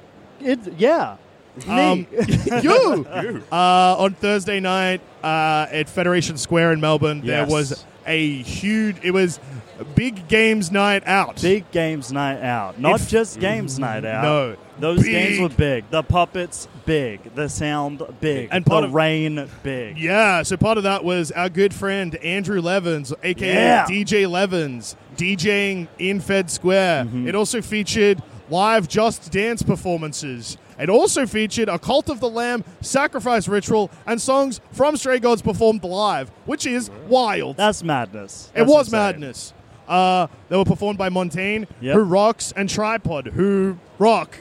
You. On Thursday night at Federation Square in Melbourne, there was it was big games night out. Big games night out. Not just games night out. No. Those games were big. The puppets, big. The sound, big. And the rain, big. Yeah, so part of that was our good friend Andrew Levins, a.k.a. DJ Levins, DJing in Fed Square. Mm-hmm. It also featured live Just Dance performances. It also featured a Cult of the Lamb sacrifice ritual and songs from Stray Gods performed live, which is wild. That's madness. It was madness. They were performed by Montaigne, who rocks, and Tripod, who rock.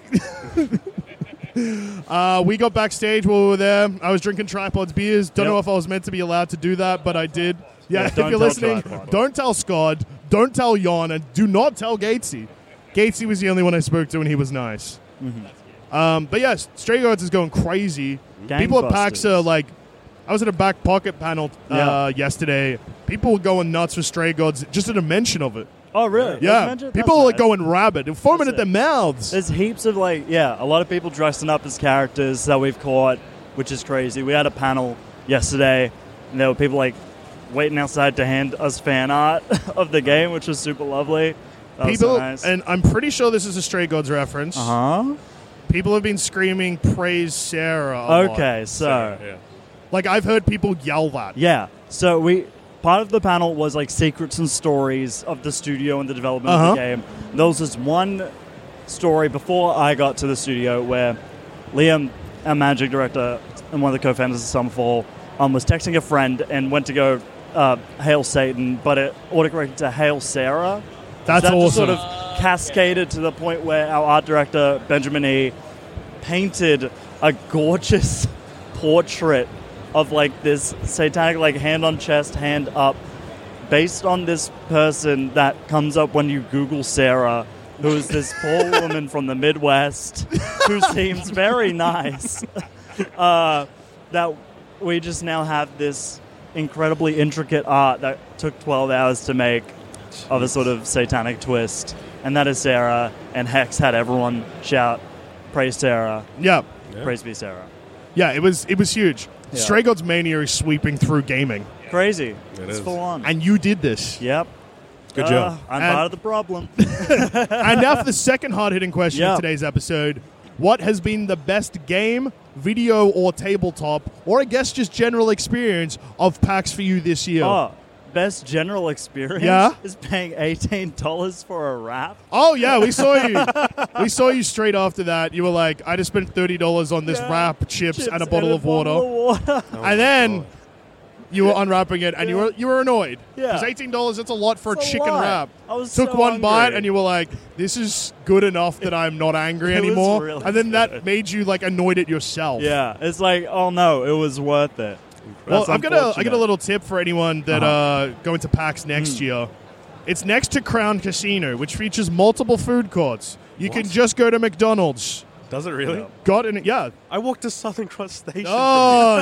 We got backstage while we were there. I was drinking Tripod's beers. Don't know if I was meant to be allowed to do that, but I did. Yeah, if you're listening, don't tell Scott, don't tell Jan, and do not tell Gatesy. Gatesy was the only one I spoke to, and he was nice. Mm-hmm. But yes, Stray Gods is going crazy. People at PAX are like, I was at a Back Pocket panel yesterday. People were going nuts for Stray Gods, just at a mention of it. Oh, really? Yeah. People are like going rabid and foaming at their mouths. There's heaps of a lot of people dressing up as characters that we've caught, which is crazy. We had a panel yesterday, and there were people like waiting outside to hand us fan art of the game, which was super lovely. That was so nice. And I'm pretty sure this is a Stray Gods reference. People have been screaming praise Sarah a lot. Okay, so like I've heard people yell that. Yeah. So part of the panel was like secrets and stories of the studio and the development of the game. There was this one story before I got to the studio where Liam our managing director and one of the co-founders of Summerfall, was texting a friend and went to go hail Satan, but it autocorrected to hail Sarah. That's that awesome. Just sort of cascaded to the point where our art director, Benjamin E., painted a gorgeous portrait of like this satanic, like hand on chest, hand up, based on this person that comes up when you Google Sarah, who is this poor woman from the Midwest who seems very nice. That we just now have this incredibly intricate art that took 12 hours to make of a sort of satanic twist. And that is Sarah, and Hex had everyone shout, "Praise Sarah." Yeah. Praise be Sarah. Yeah, it was huge. Yeah. Stray Gods Mania is sweeping through gaming. Crazy. It It's is. full on. And you did this. Yep. Good job. I'm And- part of the problem. And now for the second hard-hitting question Yeah. of today's episode. What has been the best game, video, or tabletop, or I guess just general experience of PAX for you this year? Oh, best general experience Yeah? is paying $18 for a wrap. Oh, yeah, we saw you. We saw you straight after that. You were like, I just spent $30 on this Yeah. wrap, chips, and a bottle of water. water. And then you were unwrapping it, and you were annoyed. Yeah. Because $18, that's a lot for It's a a chicken lot. wrap. I was Took so one bite, hungry. and you were like, this is good enough that I'm not angry It was anymore. really and then that good. made you like annoyed at yourself. Yeah, it's like, oh no, it was worth it. Well, That's I got a unfortunate. little tip for anyone that going to PAX next year. It's next to Crown Casino, which features multiple food courts. You can just go to McDonald's. Does it really? Got in it? Yeah. I walked to Southern Cross Station. Oh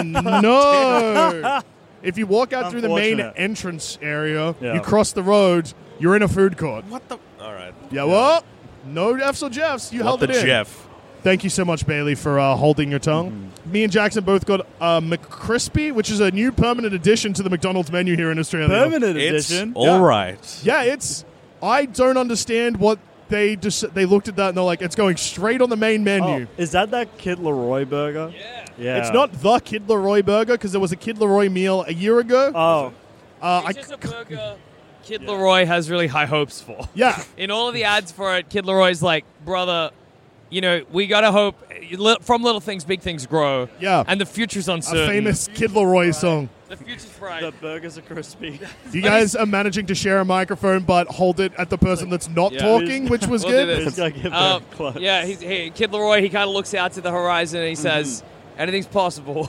no! If you walk out through the main Unfortunate. entrance area, Yeah. you cross the road, you're in a food court. What the? All right. Yeah, well, no F's or Jeffs. You What held the it in. Jeff? Thank you so much, Bailey, for holding your tongue. Me and Jackson both got McCrispy, which is a new permanent addition to the McDonald's menu here in Australia. Permanent It's edition. all right. Yeah, it's. I don't understand what they looked at that and they're like, it's going straight on the main menu. Oh, is that Kid Leroy burger? Yeah. It's not the Kid Leroy burger because there was a Kid Leroy meal a year ago. Oh, It's just a burger Kid Leroy has really high hopes for. Yeah. In all of the ads for it, Kid Leroy's like, brother, you know, we gotta hope from little things, big things grow. Yeah. And the future's uncertain. A famous Kid Leroy song. The future's bright. the burgers are crispy. You guys are managing to share a microphone, but hold it at the person that's not Yeah. talking, which was We'll do good. this. It's gotta get very close. Yeah, Kid Leroy, he kind of looks out to the horizon and he says, anything's possible.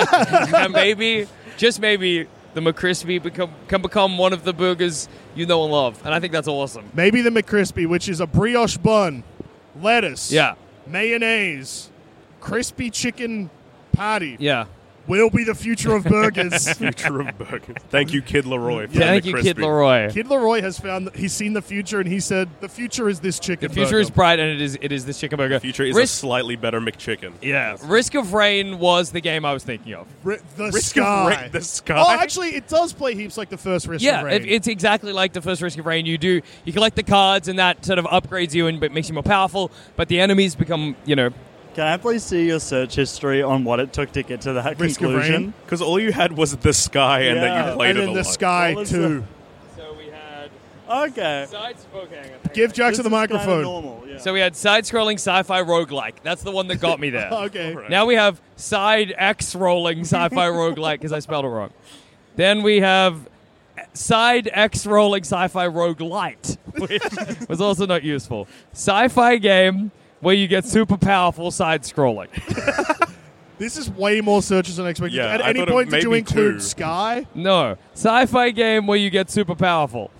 And maybe, just maybe, the McCrispy can become one of the burgers you know and love. And I think that's awesome. Maybe the McCrispy, which is a brioche bun, lettuce, Yeah. mayonnaise, crispy chicken patty, Yeah. will be the future of burgers. Future of burgers. Thank you, Kid Leroy. for Thank the you, crispy. Kid Leroy. Kid Leroy has found he's seen the future, and he said the future is this chicken. The future burger. is bright, and it is this chicken burger. The future is Risk, a slightly better McChicken. yeah. Risk of Rain was the game I was thinking of. The Risk of sky. Rain- the sky? Oh, actually, it does play heaps like the first Risk Yeah, of Rain. it's exactly like the first Risk of Rain. You collect the cards, and that sort of upgrades you and makes you more powerful. But the enemies become, Can I please see your search history on what it took to get to that Risk of conclusion? Rain? Because all you had was the sky and that Yeah. you played and it then a the lot. sky What was too. So we had Okay. Give Jackson This the is kinda microphone. normal, yeah. So we had side-scrolling sci-fi roguelike. That's the one that got me there. Okay. Right. Now we have side X-rolling sci-fi roguelike because I spelled it wrong. Then we have side X-rolling sci-fi roguelite, which was also not useful. Sci-fi game where you get super powerful side-scrolling. This is way more searches than I expected. Yeah, At I any thought it point, did you maybe include two. Sky? No. Sci-fi game where you get super powerful.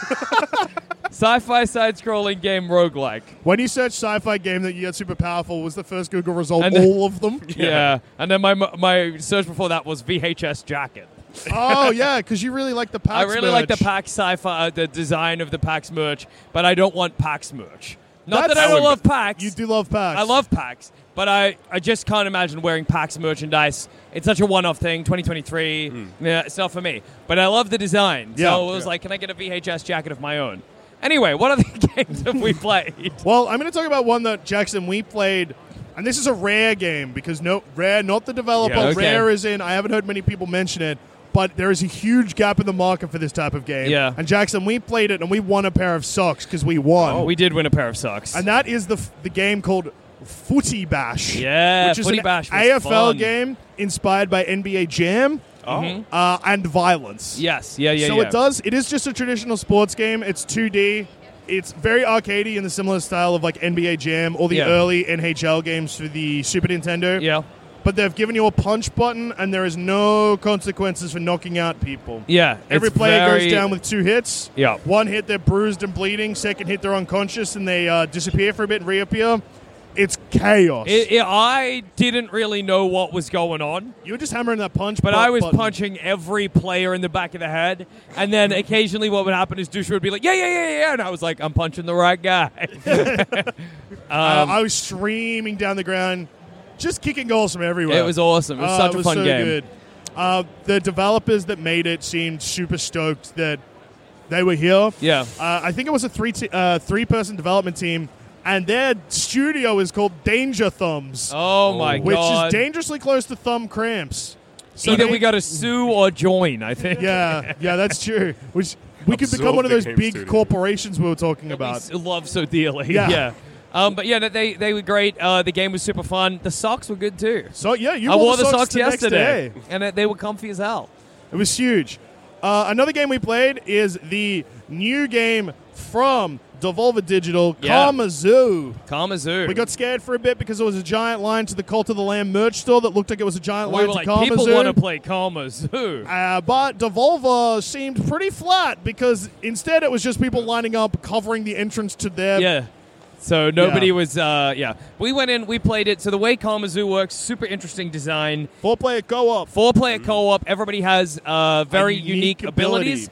Sci-fi side-scrolling game roguelike. When you search sci-fi game that you get super powerful, was the first Google result And then- all of them? Yeah. And then my search before that was VHS jacket. Oh, yeah, because you really like the PAX I really like the merch. PAX sci-fi, the design of the PAX merch, but I don't want PAX merch. Not That's- that I don't love PAX. You do love PAX. I love PAX, but I just can't imagine wearing PAX merchandise. It's such a one-off thing, 2023. Yeah, it's not for me. But I love the design. Yeah. So it was like, can I get a VHS jacket of my own? Anyway, what other games have we played? Well, I'm going to talk about one that, Jackson, we played, and this is a Rare game, because Rare, not the developer. Yeah, okay. Rare is in, I haven't heard many people mention it, but there is a huge gap in the market for this type of game. Yeah. And Jackson, we played it, and we won a pair of socks because we won. We did win a pair of socks. And that is the game called Footy Bash. Yeah, which is Footy an Bash was AFL fun. game inspired by NBA Jam and violence. Yes, So it is just a traditional sports game. It's 2D. It's very arcadey in the similar style of like NBA Jam or the early NHL games for the Super Nintendo. Yeah. But they've given you a punch button, and there is no consequences for knocking out people. Yeah. Every it's player very- goes down with 2 hits. Yeah. 1 hit, they're bruised and bleeding. 2nd hit, they're unconscious, and they disappear for a bit and reappear. It's chaos. I didn't really know what was going on. You were just hammering that punch But I was button. punching every player in the back of the head. And then occasionally what would happen is Dusha would be like, yeah. And I was like, I'm punching the right guy. I was streaming down the ground, just kicking goals from everywhere. It was awesome. It was such a fun so game. Good. The developers that made it seemed super stoked that they were here. Yeah. I think it was a 3-person development team, and their studio is called Danger Thumbs. Oh, my which God. is dangerously close to thumb cramps. So Either we got to sue or join, I think. Yeah, that's true. Which we could become one of those big corporations we were talking about. We love so dearly. Yeah. But yeah, they were great. The game was super fun. The socks were good too. So yeah, you I wore the socks the next yesterday, day. and they were comfy as hell. It was huge. Another game we played is the new game from Devolver Digital, Karmazoo. Karmazoo. We got scared for a bit because there was a giant line to the Cult of the Lamb merch store that looked like it was a giant We line were to like, Karmazoo. people want to play Karmazoo. But Devolver seemed pretty flat because instead it was just people lining up, covering the entrance to their... Yeah. So nobody was, We went in, we played it. So the way Karmazoo works, super interesting design. 4-player co-op. 4-player co-op. Everybody has very A unique abilities.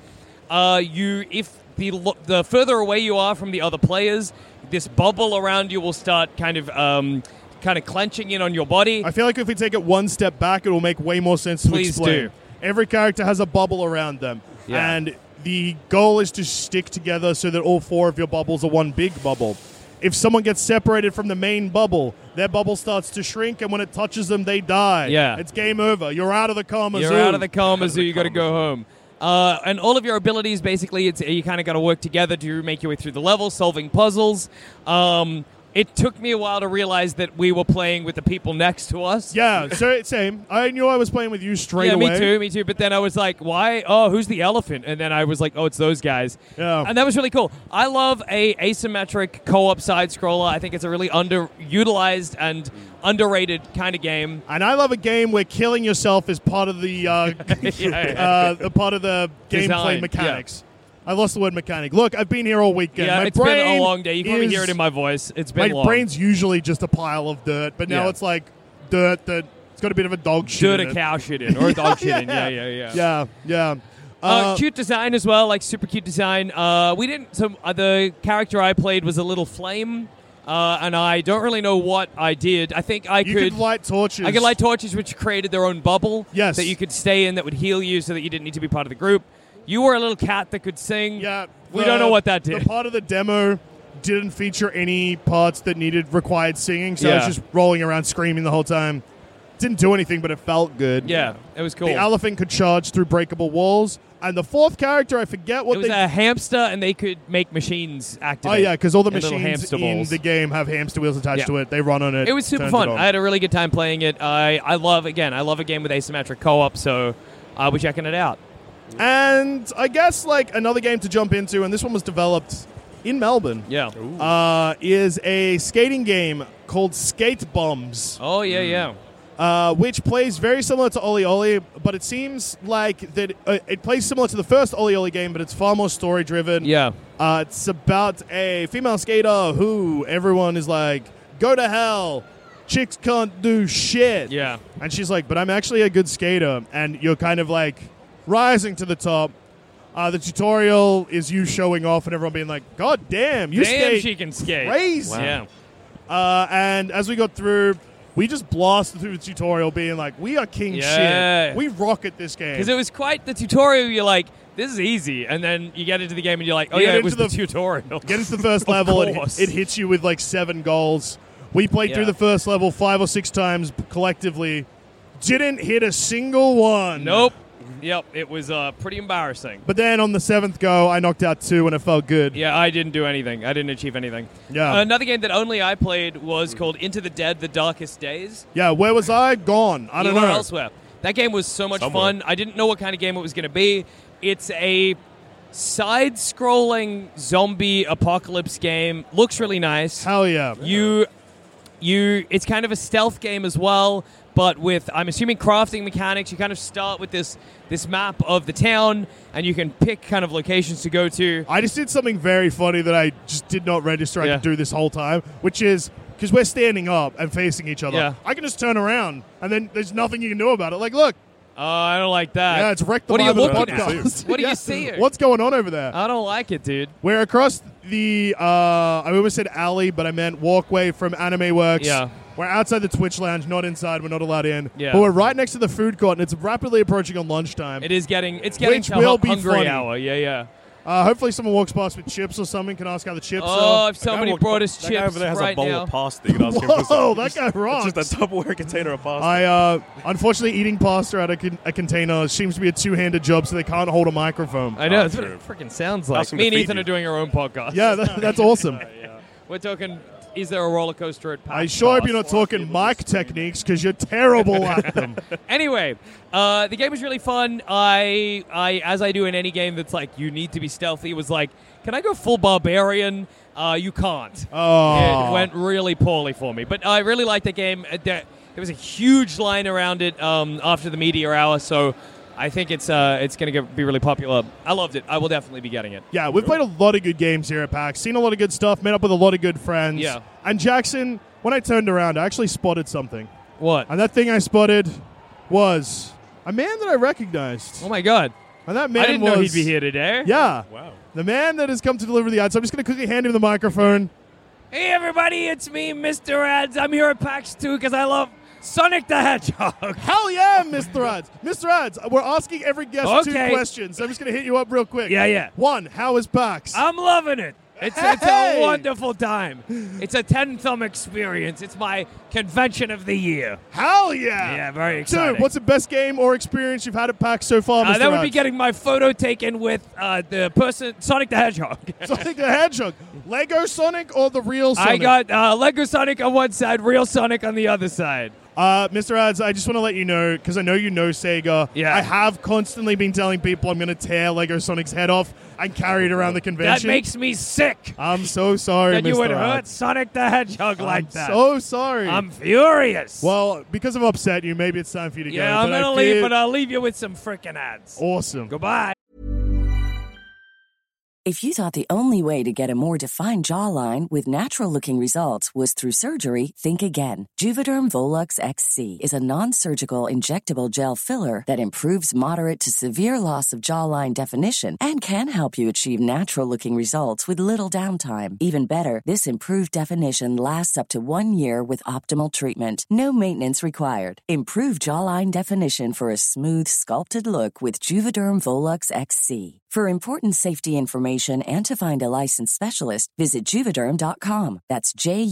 If the further away you are from the other players, this bubble around you will start kind of clenching in on your body. I feel like if we take it one step back, it will make way more sense to Please explain. do. Every character has a bubble around them. Yeah. And the goal is to stick together so that all 4 of your bubbles are one big bubble. If someone gets separated from the main bubble, their bubble starts to shrink, and when it touches them, they die. Yeah. It's game over. You're out of the Karmazoo. You're out of the Karmazoo. You got to go home. And all of your abilities, basically, you kind of got to work together to make your way through the level, solving puzzles. It took me a while to realize that we were playing with the people next to us. Yeah, so same. I knew I was playing with you straight away. Yeah, me too. But then I was like, why? Oh, who's the elephant? And then I was like, oh, it's those guys. Yeah. And that was really cool. I love a asymmetric co-op side-scroller. I think it's a really underutilized and underrated kind of game. And I love a game where killing yourself is part of the part of the gameplay Design, mechanics. I lost the word mechanic. Look, I've been here all weekend. Yeah, my it's brain been a long day. You can probably is- hear it in my voice. It's been My long. brain's usually just a pile of dirt, but now Yeah. it's like dirt that it's got a bit of a dog shit Dirt in a it. cow shit in, or a dog shit in. Yeah. Yeah. Cute design as well, like super cute design. The character I played was a little flame, and I don't really know what I did. I think You could light torches. I could light torches, which created their own bubble. Yes. That you could stay in, that would heal you, so that you didn't need to be part of the group. You were a little cat that could sing. Yeah. We don't know what that did. The part of the demo didn't feature any parts that required singing, so I was Yeah. just rolling around screaming the whole time. Didn't do anything, but it felt good. Yeah, it was cool. The elephant could charge through breakable walls. And the 4th character, I forget what It was a hamster, and they could make machines Oh, activate. yeah, because all the in little machines hamster in balls. the game have hamster wheels attached Yeah. to it. They run on it. It was super turns fun. it on. I had a really good time playing it. I love a game with asymmetric co-op, so we're checking it out. And I guess another game to jump into, and this one was developed in Melbourne. Yeah. Is a skating game called Skate Bombs. Oh, yeah. Which plays very similar to Oli Oli, but it seems like that it plays similar to the first Oli Oli game, but it's far more story driven. Yeah. It's about a female skater who everyone is like, go to hell. Chicks can't do shit. Yeah. And she's like, but I'm actually a good skater. And you're kind of rising to the top. The tutorial is you showing off and everyone being like, God damn, you skate. She can skate. Crazy. Wow. Yeah. And as we got through, we just blasted through the tutorial being like, we are king Yeah. shit. We rock at this game. Because it was quite the tutorial. You're like, this is easy. And then you get into the game and you're like, oh, You yeah, get it was into the tutorial. Get into the first Of level and course. it hits you with 7 goals. We played through Yeah. the first level 5 or 6 times collectively. Didn't hit a single one. Nope. Yep, it was pretty embarrassing. But then on the 7th go, I knocked out 2 and it felt good. Yeah, I didn't do anything. I didn't achieve anything. Yeah. Another game that only I played was called Into the Dead: The Darkest Days. Yeah, where was I? Gone. I don't You were know. elsewhere. That game was so much Somewhere. fun. I didn't know what kind of game it was going to be. It's a side-scrolling zombie apocalypse game. Looks really nice. Hell yeah. It's kind of a stealth game as well, but with, I'm assuming, crafting mechanics. You kind of start with this map of the town, and you can pick kind of locations to go to. I just did something very funny that I just did not register I Yeah. could do this whole time, which is, because we're standing up and facing each other, Yeah. I can just turn around, and then there's nothing you can do about it. Like, look. I don't like that. Yeah, it's wrecked the What are you vibe of the looking at? podcast. What are Yeah. you seeing? What's going on over there? I don't like it, dude. We're across the, I almost said alley, but I meant walkway from Anime Works. Yeah. We're outside the Twitch lounge, not inside. We're not allowed in. Yeah. But we're right next to the food court, and it's rapidly approaching on lunchtime. It's getting Which to will be hungry funny. hour. Yeah. Hopefully someone walks past with chips or something. Can ask how the chips Oh, are. if somebody brought us That guy chips over there has right a bowl now. of pasta. You can ask him for Whoa, some. that guy rocks. It's just a Tupperware container of pasta. I unfortunately eating pasta out of a container seems to be a two-handed job, so they can't hold a microphone. I know, Oh, that's what true. it freaking sounds like. Ask him Me to and feed Ethan you. are doing our own podcast. Yeah, that's awesome. We're talking, is there a roller coaster at Pax I sure hope Pass? you're not talking mic techniques because you're terrible at them. Anyway, the game was really fun. I, as I do in any game that's like, you need to be stealthy, was like, can I go full barbarian? You can't. Oh. It went really poorly for me. But I really liked the game. There was a huge line around it after the Meteor Hour, so I think it's going to be really popular. I loved it. I will definitely be getting it. Yeah, we've played a lot of good games here at PAX, seen a lot of good stuff, met up with a lot of good friends. Yeah. And Jackson, when I turned around, I actually spotted something. What? And that thing I spotted was a man that I recognized. Oh, my God. And that man I didn't was, know he'd be here today. Yeah. Wow. The man that has come to deliver the ads. So I'm just going to quickly hand him the microphone. Hey, everybody, it's me, Mr. Ads. I'm here at PAX 2 because I love Sonic the Hedgehog. Hell yeah, Mr. Ads. Mr. Ads, we're asking every guest Okay. 2 questions. I'm just going to hit you up real quick. Yeah. 1, how is PAX? I'm loving it. It's Hey! a wonderful time. It's a 10-thumb experience. It's my convention of the year. Hell yeah. Yeah, very 2, exciting. what's the best game or experience you've had at PAX so far, Mr. That would be Ads? getting my photo taken with the person, Sonic the Hedgehog. Sonic the Hedgehog. Lego Sonic or the real Sonic? I got Lego Sonic on one side, real Sonic on the other side. Mr. Ads, I just want to let you know, because I know you know Sega, Yeah. I have constantly been telling people I'm going to tear Lego Sonic's head off and carry it around the That convention. makes me sick. I'm so sorry, That Mr. you would Ads. hurt Sonic the Hedgehog like I'm that. so sorry. I'm furious. Well, because I've upset you, maybe it's time for you to go. yeah, I'm but I going to leave, fear- but I'll leave you with some frickin' ads. Awesome. Goodbye. If you thought the only way to get a more defined jawline with natural-looking results was through surgery, think again. Juvederm Volux XC is a non-surgical injectable gel filler that improves moderate to severe loss of jawline definition and can help you achieve natural-looking results with little downtime. Even better, this improved definition lasts up to 1 year with optimal treatment. No maintenance required. Improve jawline definition for a smooth, sculpted look with Juvederm Volux XC. For important safety information and to find a licensed specialist, visit Juvederm.com. That's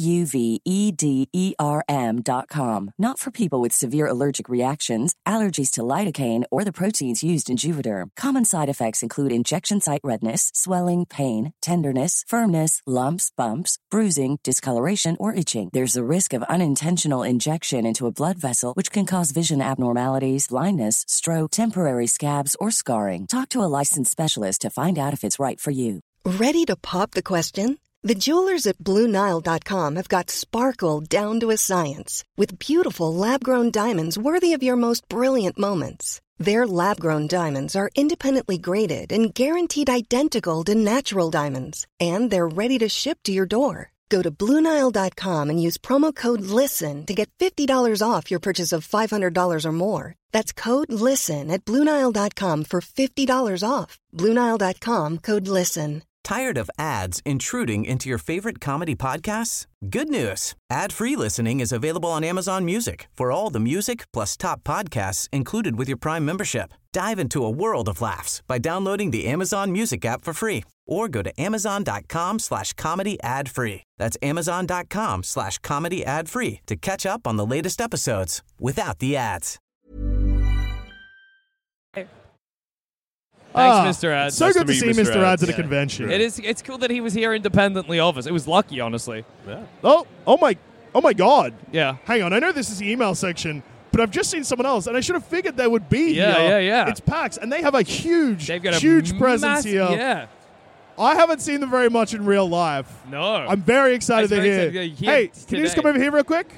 JUVEDERM.com. Not for people with severe allergic reactions, allergies to lidocaine, or the proteins used in Juvederm. Common side effects include injection site redness, swelling, pain, tenderness, firmness, lumps, bumps, bruising, discoloration, or itching. There's a risk of unintentional injection into a blood vessel, which can cause vision abnormalities, blindness, stroke, temporary scabs, or scarring. Talk to a licensed specialist to find out if it's right for you. Ready to pop the question? The jewelers at BlueNile.com have got sparkle down to a science with beautiful lab-grown diamonds worthy of your most brilliant moments. Their lab-grown diamonds are independently graded and guaranteed identical to natural diamonds, and they're ready to ship to your door. Go to BlueNile.com and use promo code LISTEN to get $50 off your purchase of $500 or more. That's code LISTEN at BlueNile.com for $50 off. BlueNile.com, code LISTEN. Tired of ads intruding into your favorite comedy podcasts? Good news. Ad-free listening is available on Amazon Music for all the music plus top podcasts included with your Prime membership. Dive into a world of laughs by downloading the Amazon Music app for free or go to amazon.com/comedy ad-free. That's amazon.com/comedy ad-free to catch up on the latest episodes without the ads. Thanks, Mr. Ads. So Nice good to to see meet you, Mr. Mr. Ads at a Ads. convention. It's cool that he was here independently of us. It was lucky, honestly. Yeah. Oh my God. Yeah. Hang on, I know this is the email section, but I've just seen someone else, and I should have figured they would be Yeah, here. yeah. It's PAX, and they have a huge, They've got a huge presence here. Yeah. I haven't seen them very much in real life. No. I'm very excited I'm they're very here. excited. Yeah, Hey, here can you just today. come over here real quick?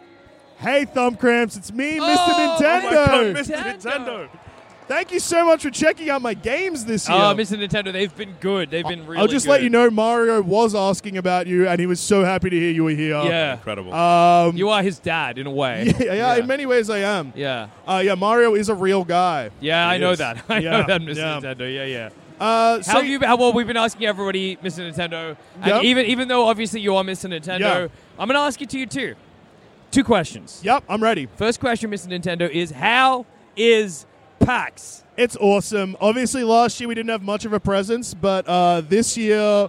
Hey, Thumb Cramps, it's me, Mr. Oh, Nintendo. Oh my God, Mr. Nintendo. Thank you so much for checking out my games this year. Oh, Mr. Nintendo, they've been good. They've been really I'll just good. let you know, Mario was asking about you, and he was so happy to hear you were here. Yeah. Incredible. You are his dad, in a way. Yeah, in many ways I am. Yeah. Yeah, Mario is a real guy. Yeah, I He know is. that. I Yeah, know that, Mr. yeah. Nintendo. Yeah. So How have you been? Well, we've been asking everybody, Mr. Nintendo. And Yep. even though obviously you are Mr. Nintendo, Yeah. I'm going to ask it to you too. 2 questions. Yep, I'm ready. First question, Mr. Nintendo, is how is PAX? It's awesome. Obviously, last year we didn't have much of a presence, but this year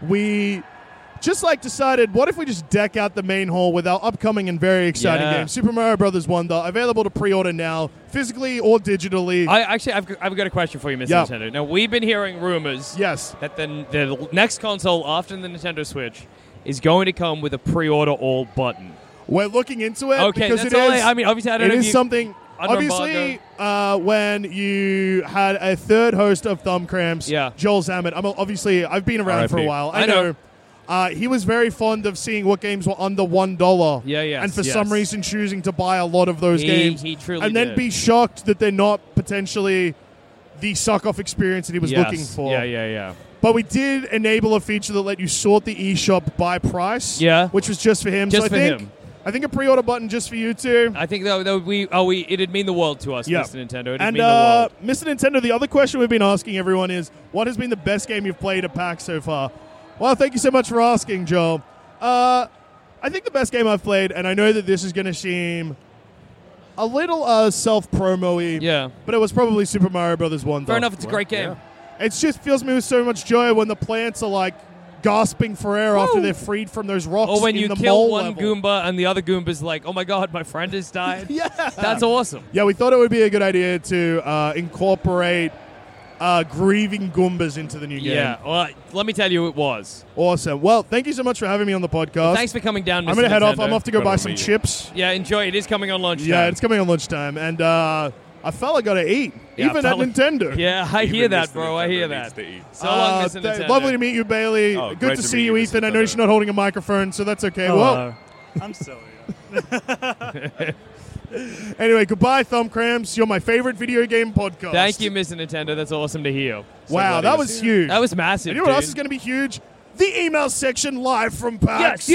we just decided, what if we just deck out the main hall with our upcoming and very exciting Yeah. game, Super Mario Bros. Wonder, available to pre-order now, physically or digitally. I've got a question for you, Mr. Yeah. Nintendo. Now, we've been hearing rumors Yes. that the next console after the Nintendo Switch is going to come with a pre-order all button. We're looking into it Okay, because that's it all is. I mean, obviously, I don't it know if is you- something. under Obviously, when you had a third host of Thumb Cramps, Yeah. Joel Zammit. I've been around for a RIP. while. I know. He was very fond of seeing what games were under $1. Yeah, yes, and for yes. some reason choosing to buy a lot of those games. He truly and then did. be shocked that they're not potentially the suck-off experience that he was Yes. looking for. Yeah. But we did enable a feature that let you sort the eShop by price. Yeah. Which was just for him. Just so for him. I think a pre-order button just for you too. I think though it'd mean the world to us, Yeah. Mr. Nintendo. It'd And mean the world. Mr. Nintendo, the other question we've been asking everyone is, what has been the best game you've played at PAX so far? Well, thank you so much for asking, Joel. I think the best game I've played, and I know that this is going to seem a little self-promo-y, Yeah. but it was probably Super Mario Bros. Wonder. Fair enough, it's a great game. It just fills me with so much joy when the plants are gasping for air after Woo! they're freed from those rocks Or when in you the kill mole one level. Goomba and the other Goomba's like, oh my god, my friend has died. Yeah. That's awesome. Yeah, we thought it would be a good idea to incorporate grieving Goombas into the new game. Yeah, well, let me tell you, it was. Awesome. Well, thank you so much for having me on the podcast. Thanks for coming down, Mr. I'm going to head off. Nintendo. I'm off to go buy some meet you. chips. Yeah, enjoy. It is coming on lunchtime. Yeah, it's coming on lunchtime. And a fella got to eat, Yeah, even at fella- Nintendo. Yeah, I hear Even that, Mr. bro. I Nintendo hear needs that. to eat. So long, Mr. Nintendo. Lovely to meet you, Bailey. Oh, Good great to to see meet you, you, Ethan. Mr. I noticed you're not holding a microphone, so that's okay. Well, Hello. I'm still here. anyway, goodbye, Thumb Cramps. You're my favorite video game podcast. Thank you, Mr. Nintendo. That's awesome to hear. So Wow, glad that he was here. huge. That was massive. And you know what else dude. is going to be huge? The email section live from PAX.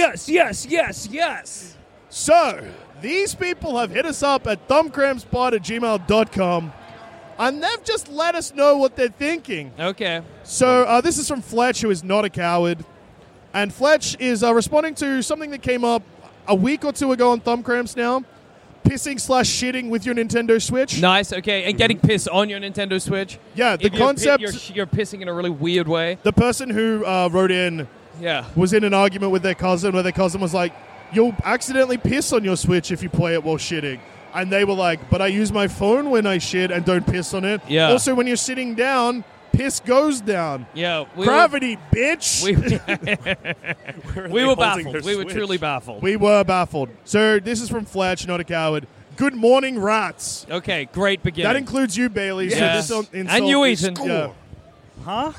Yes. So, these people have hit us up at thumbcrampspod@gmail.com, and they've just let us know what they're thinking. Okay. So, this is from Fletch, who is not a coward. And Fletch is responding to something that came up a week or two ago on Thumbcramps now. Pissing/shitting with your Nintendo Switch. Nice. Okay, and getting pissed on your Nintendo Switch. Yeah, the If you're concept... you're pissing in a really weird way. The person who wrote in Yeah. was in an argument with their cousin where their cousin was like, you'll accidentally piss on your Switch if you play it while shitting. And they were like, but I use my phone when I shit and don't piss on it. Yeah. Also, when you're sitting down, piss goes down. Yeah. Gravity, bitch! We were baffled. We were truly baffled. We were baffled. So this is from Fletch, not a coward. Good morning, rats. Okay, great beginning. That includes you, Bailey. Yes. So this And you, is- Ethan. Yeah. Huh?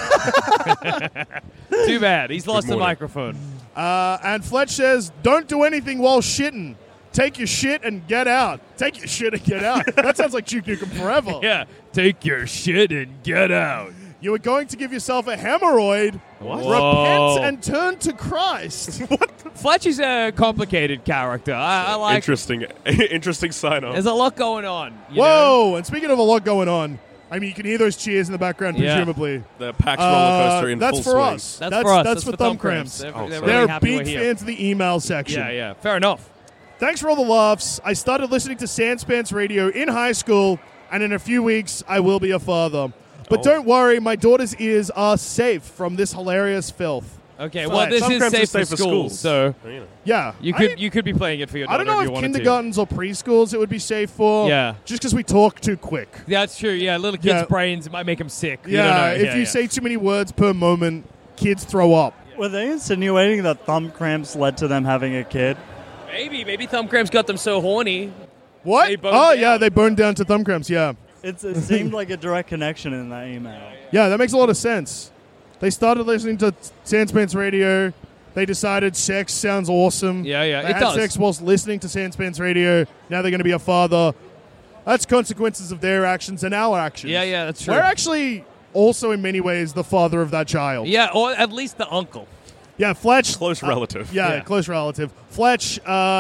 Too bad. He's lost the morning. microphone. And Fletch says, don't do anything while shitting. Take your shit and get out. Take your shit and get out. That sounds like Duke Nukem Forever. Yeah. Take your shit and get out. You were going to give yourself a hemorrhoid. What? Repent and turn to Christ. Fletch is a complicated character. I like. Interesting sign off. There's a lot going on. you know? Whoa! And speaking of a lot going on, I mean, you can hear those cheers in the background, Yeah. presumably. The PAX roller coaster in that's full for swing. us. That's for us. That's for Thumb Cramps. Cramps. They're, they're sorry. really They're happy we're big here. fans of the email section. Yeah. Fair enough. Thanks for all the laughs. I started listening to Sanspants Radio in high school, and in a few weeks, I will be a father. But don't worry, my daughter's ears are safe from this hilarious filth. Okay, well, this Thumbcramps is safe for schools, so Yeah. you could be playing it for your I daughter don't know if you if wanted kindergartens or preschools it would be safe for. Yeah. Just because we talk too quick. to. That's true. Yeah, little kids' Yeah. brains, it might make them sick. You Yeah, don't know. if you say too many words per moment, kids throw up. Were they insinuating that thumb cramps led to them having a kid? maybe thumb cramps got them so horny. What? They boned Oh, down. yeah, they burned down to thumb cramps, yeah. It seemed like a direct connection in that email. Yeah, that makes a lot of sense. They started listening to Sanspants Radio. They decided sex sounds awesome. Yeah, They it had does. sex whilst listening to Sanspants Radio. Now they're going to be a father. That's consequences of their actions and our actions. Yeah, that's true. We're actually also, in many ways, the father of that child. Yeah, or at least the uncle. Yeah, Fletch. Close relative. Yeah, close relative. Fletch,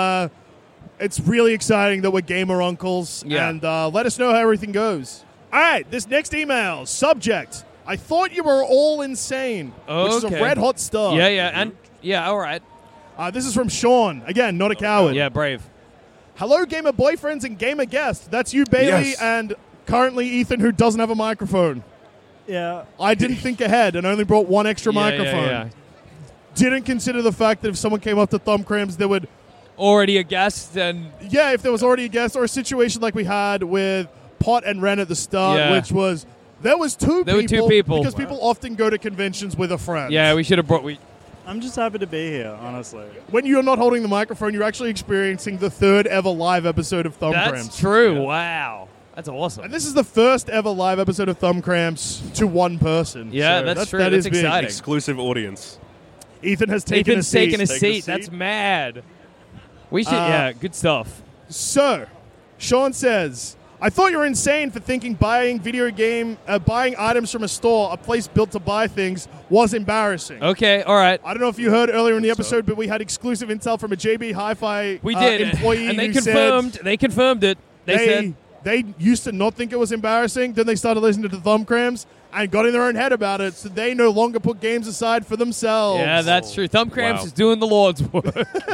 it's really exciting that we're gamer uncles. Yeah. And let us know how everything goes. All right, this next email, subject. I thought you were all insane, which is a Okay. red hot start. Yeah, all right. This is from Sean. Again, not a coward. Yeah, brave. Hello, gamer boyfriends and gamer guests. That's you, Bailey, Yes. and currently Ethan, who doesn't have a microphone. Yeah. I didn't think ahead and only brought one extra microphone. Yeah. Didn't consider the fact that if someone came up to Thumb Cramps, they would... Already a guest, and Yeah, if there was already a guest or a situation like we had with Pot and Ren at the start, Yeah. which was... There were two people. Because people often go to conventions with a friend. yeah, we should have brought. I'm just happy to be here, honestly. When you're not holding the microphone, you're actually experiencing the third ever live episode of Thumb That's Cramps. true. Wow, that's awesome. And this is the first ever live episode of Thumb Cramps to one person. Yeah, So that's true. That That's is big. exciting. Exclusive audience. Ethan has taken Ethan's a seat. taken a seat. That's mad. We should. Yeah, good stuff. So, Sean says, I thought you were insane for thinking buying buying items from a store, a place built to buy things, was embarrassing. Okay, all right. I don't know if you heard earlier in the episode, but we had exclusive intel from a JB Hi-Fi We did, employee and they who confirmed. said They confirmed it. They said they used to not think it was embarrassing. Then they started listening to Thumb Cramps and got in their own head about it, so they no longer put games aside for themselves. Yeah, that's true. Thumb Cramps Wow. is doing the Lord's work.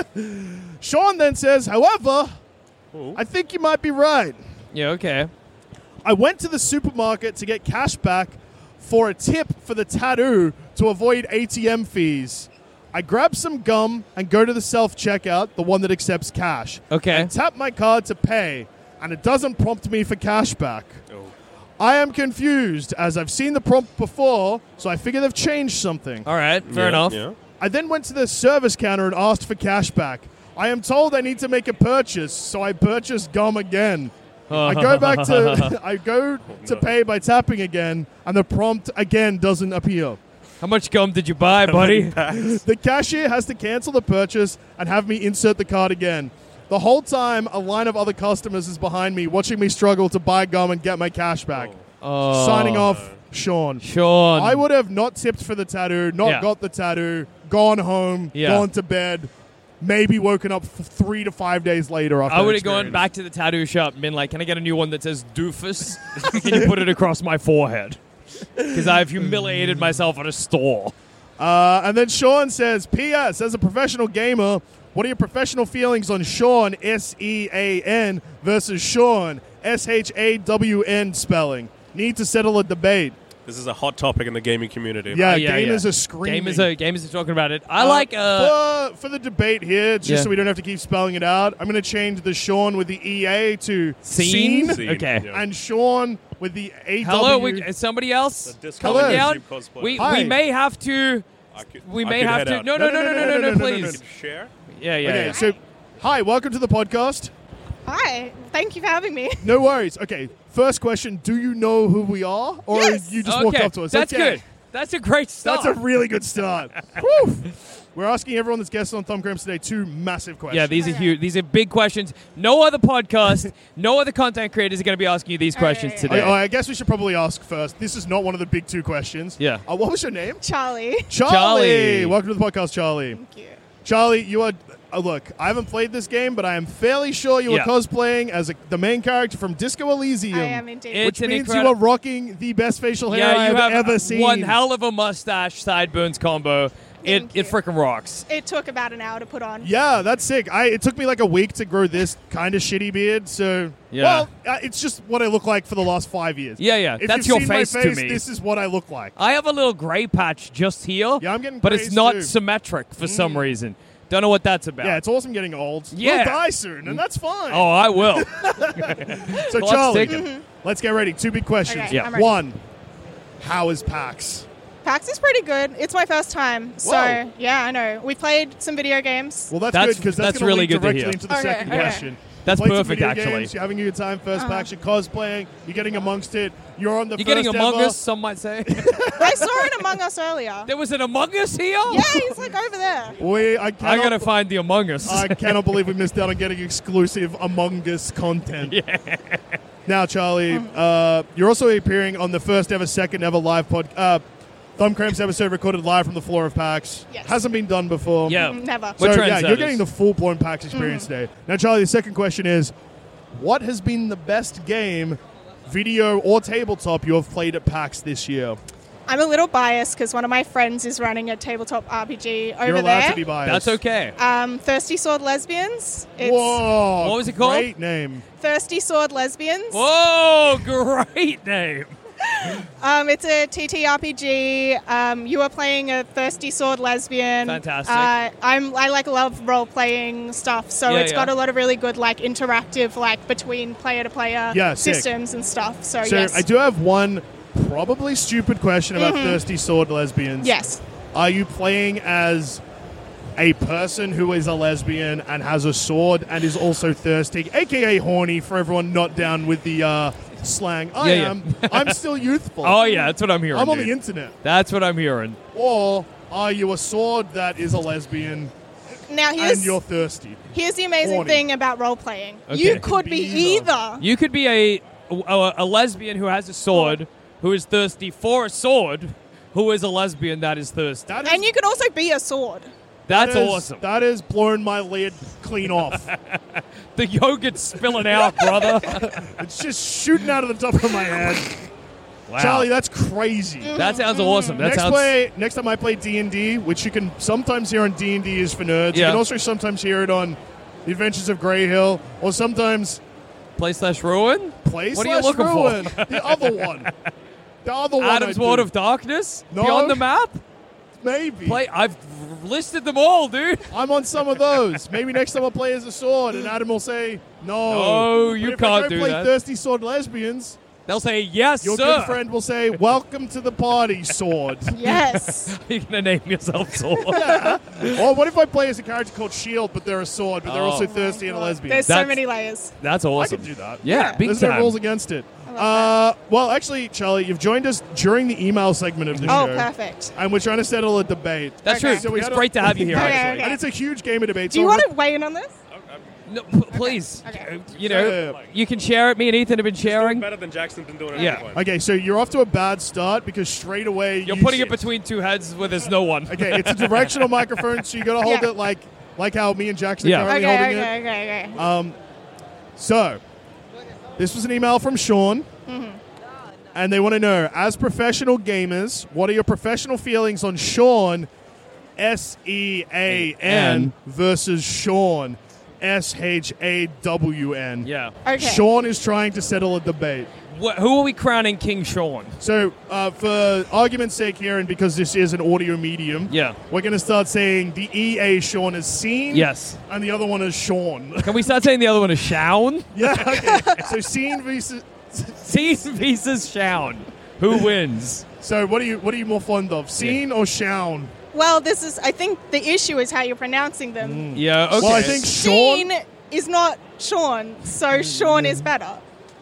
Sean then says, however, I think you might be right. Yeah, okay. I went to the supermarket to get cash back for a tip for the tattoo to avoid ATM fees. I grab some gum and go to the self-checkout, the one that accepts cash. Okay. And tap my card to pay, and it doesn't prompt me for cash back. Oh. I am confused, as I've seen the prompt before, so I figure they've changed something. All right, fair Yeah, enough. Yeah. I then went to the service counter and asked for cash back. I am told I need to make a purchase, so I purchase gum again. I go to pay by tapping again, and the prompt again doesn't appear. How much gum did you buy, buddy? The cashier has to cancel the purchase and have me insert the card again. The whole time, a line of other customers is behind me, watching me struggle to buy gum and get my cash back. Oh. Signing off, Sean. Sean. I would have not tipped for the tattoo, not got the tattoo, gone home, gone to bed, maybe woken up 3 to 5 days later after I that would have gone experience. back to the tattoo shop and been like, can I get a new one that says doofus? Can you put it across my forehead? Because I've humiliated myself at a store. And then Sean says, P.S. As a professional gamer, what are your professional feelings on Sean, S-E-A-N, versus Sean, S-H-A-W-N spelling? Need to settle a debate. This is a hot topic in the gaming community. Yeah, gamers are screaming. Gamers are talking about it. I like... for the debate here, just Yeah. so we don't have to keep spelling it out, I'm going to change the Sean with the EA to Scene? Scene. Okay. Yeah. And Sean with the AW. Hello, somebody else? Discord Hello. YouTube cosplay. Hi. We may have to... I could- We I may could have head to... out. No, please. Share? Yeah. Okay, so, hi, welcome to the podcast. Hi, thank you for having me. No worries. Okay, first question, do you know who we are? Or Yes. you just walked Okay, up to us? that's Okay. good. That's a great start. That's a really good start. Whew. We're asking everyone that's guested on Thumb Cramps today 2 massive questions. Yeah, these are huge. These are big questions. No other podcast, no other content creators are going to be asking you these questions today. I guess we should probably ask first. This is not one of the big 2 questions. Yeah. What was your name? Charlie. Charlie. Welcome to the podcast, Charlie. Thank you. Charlie, you are... look, I haven't played this game, but I am fairly sure you Yeah. are cosplaying as the main character from Disco Elysium. I am indeed. It's Which an means you incredible- are rocking the best facial hair Yeah, I you have have ever seen. one hell of a mustache sideburns combo. It freaking rocks. It took about an hour to put on. Yeah, that's sick. It took me like a week to grow this kind of shitty beard, so... Yeah. Well, it's just what I look like for the last 5 years. Yeah. If That's you've your seen face my to me. This is what I look like. I have a little gray patch just here. Yeah, I'm getting but it's grays not too. symmetric for some reason. Don't know what that's about. Yeah, it's awesome getting old. Yeah. You'll die soon, and that's fine. Oh, I will. So, Clock's Charlie, ticking. let's get ready. 2 big questions. Okay, I'm ready. 1, how is PAX? PAX is pretty good. It's my first time. So, Whoa. yeah, I know. We played some video games. Well, that's good, because that's going to really lead good to directly hear. into the Okay, second okay. question. That's Played some perfect, video actually. games, you're having a good time. First PAX, you're cosplaying. You're getting amongst it. You're on the You're first getting Among ever. Us, some might say. I saw an Among Us earlier. There was an Among Us here? Yeah, he's like over there. I I gotta find the Among Us. I cannot believe we missed out on getting exclusive Among Us content. Yeah. Now, Charlie, you're also appearing on the first ever, second ever live Thumb Cramps episode recorded live from the floor of PAX. Yes. Hasn't been done before. Yeah. Never. So, We're yeah, you're trendsetters. getting the full-blown PAX experience today. Now, Charlie, the second question is, what has been the best game, video or tabletop, you have played at PAX this year? I'm a little biased because one of my friends is running a tabletop RPG over You're allowed there. to be biased. That's okay. Thirsty Sword Lesbians. It's Whoa. What was it called? Great name. Thirsty Sword Lesbians. Whoa, great name. It's a TTRPG. You are playing a thirsty sword lesbian. Fantastic. I love role playing stuff, so Yeah, it's yeah. got a lot of really good interactive between player to player sick. systems and stuff. So So yes, I do have one probably stupid question about Thirsty Sword Lesbians. yes. Are you playing as a person who is a lesbian and has a sword and is also thirsty, aka horny, for everyone not down with the slang? I Yeah. am. I'm still youthful. Oh, yeah, that's what I'm hearing. I'm on dude. the internet. That's what I'm hearing. Or are you a sword that is a lesbian Now and you're thirsty? here's the amazing Horny. thing about role playing. Okay. You could be either. either. You could be a lesbian who has a sword, who is thirsty for a sword, who is a lesbian that is thirsty. That is, And you could also be a sword. That's that is- awesome. That has blown my lid clean off. The yogurt's spilling out, brother. It's just shooting out of the top of my head. Wow. Charlie, that's crazy. That sounds awesome. That sounds. Next time I play D&D, which you can sometimes hear on D&D is for nerds. You Yeah. can also sometimes hear it on The Adventures of Grey Hill, or sometimes Play/Ruin? Play What are you slash looking for? Ruin. The other one. The other one. Adam's I Ward do. of Darkness? No. Beyond the Map? Maybe. I've listed them all, dude. I'm on some of those. Maybe next time I'll play as a sword, and Adam will say, no. No, you But if can't I go do play that. Thirsty Sword Lesbians, They'll say, yes, your sir. good friend will say, welcome to the party, sword. Yes. You're going to name yourself Sword. Or what if I play as a character called Shield, but they're a sword, but they're also thirsty and a lesbian? There's so That's- many layers. That's I awesome. can do that. Yeah, big There's time. no rules against it. Well, actually, Charlie, you've joined us during the email segment of the Oh, show. perfect. And we're trying to settle a debate. That's Okay. true. So we It's had great to have you here, Okay, actually. okay. And it's a huge game of debate. Do you want to weigh in on this? No, please. Okay. You know, you can share it. Me and Ethan have been sharing. Better than Jackson's been doing it. Yeah. at one. Okay, so you're off to a bad start because straight away You're putting it between two heads where there's no one. Okay, it's a directional microphone, so you got to hold Yeah. it like how me and Jackson Yeah. are currently Okay, holding okay, it. okay, okay. So, this was an email from Sean, and they want to know, as professional gamers, what are your professional feelings on Sean, S-E-A-N, versus Sean, S-H-A-W-N? Yeah. Okay. Sean is trying to settle a debate. Who are we crowning King Sean? So, for argument's sake here, and because this is an audio medium, Yeah. we're going to start saying the EA Sean is seen, Yes. and the other one is Sean. Can we start saying the other one is Shaun? Yeah, okay. So seen versus. Scene versus Shaun. Who wins? So what are you more fond of, seen or Shaun? Well, I think the issue is how you're pronouncing them. Yeah, okay. Well, I think Sean. Sheen is not Sean, so Sean is better.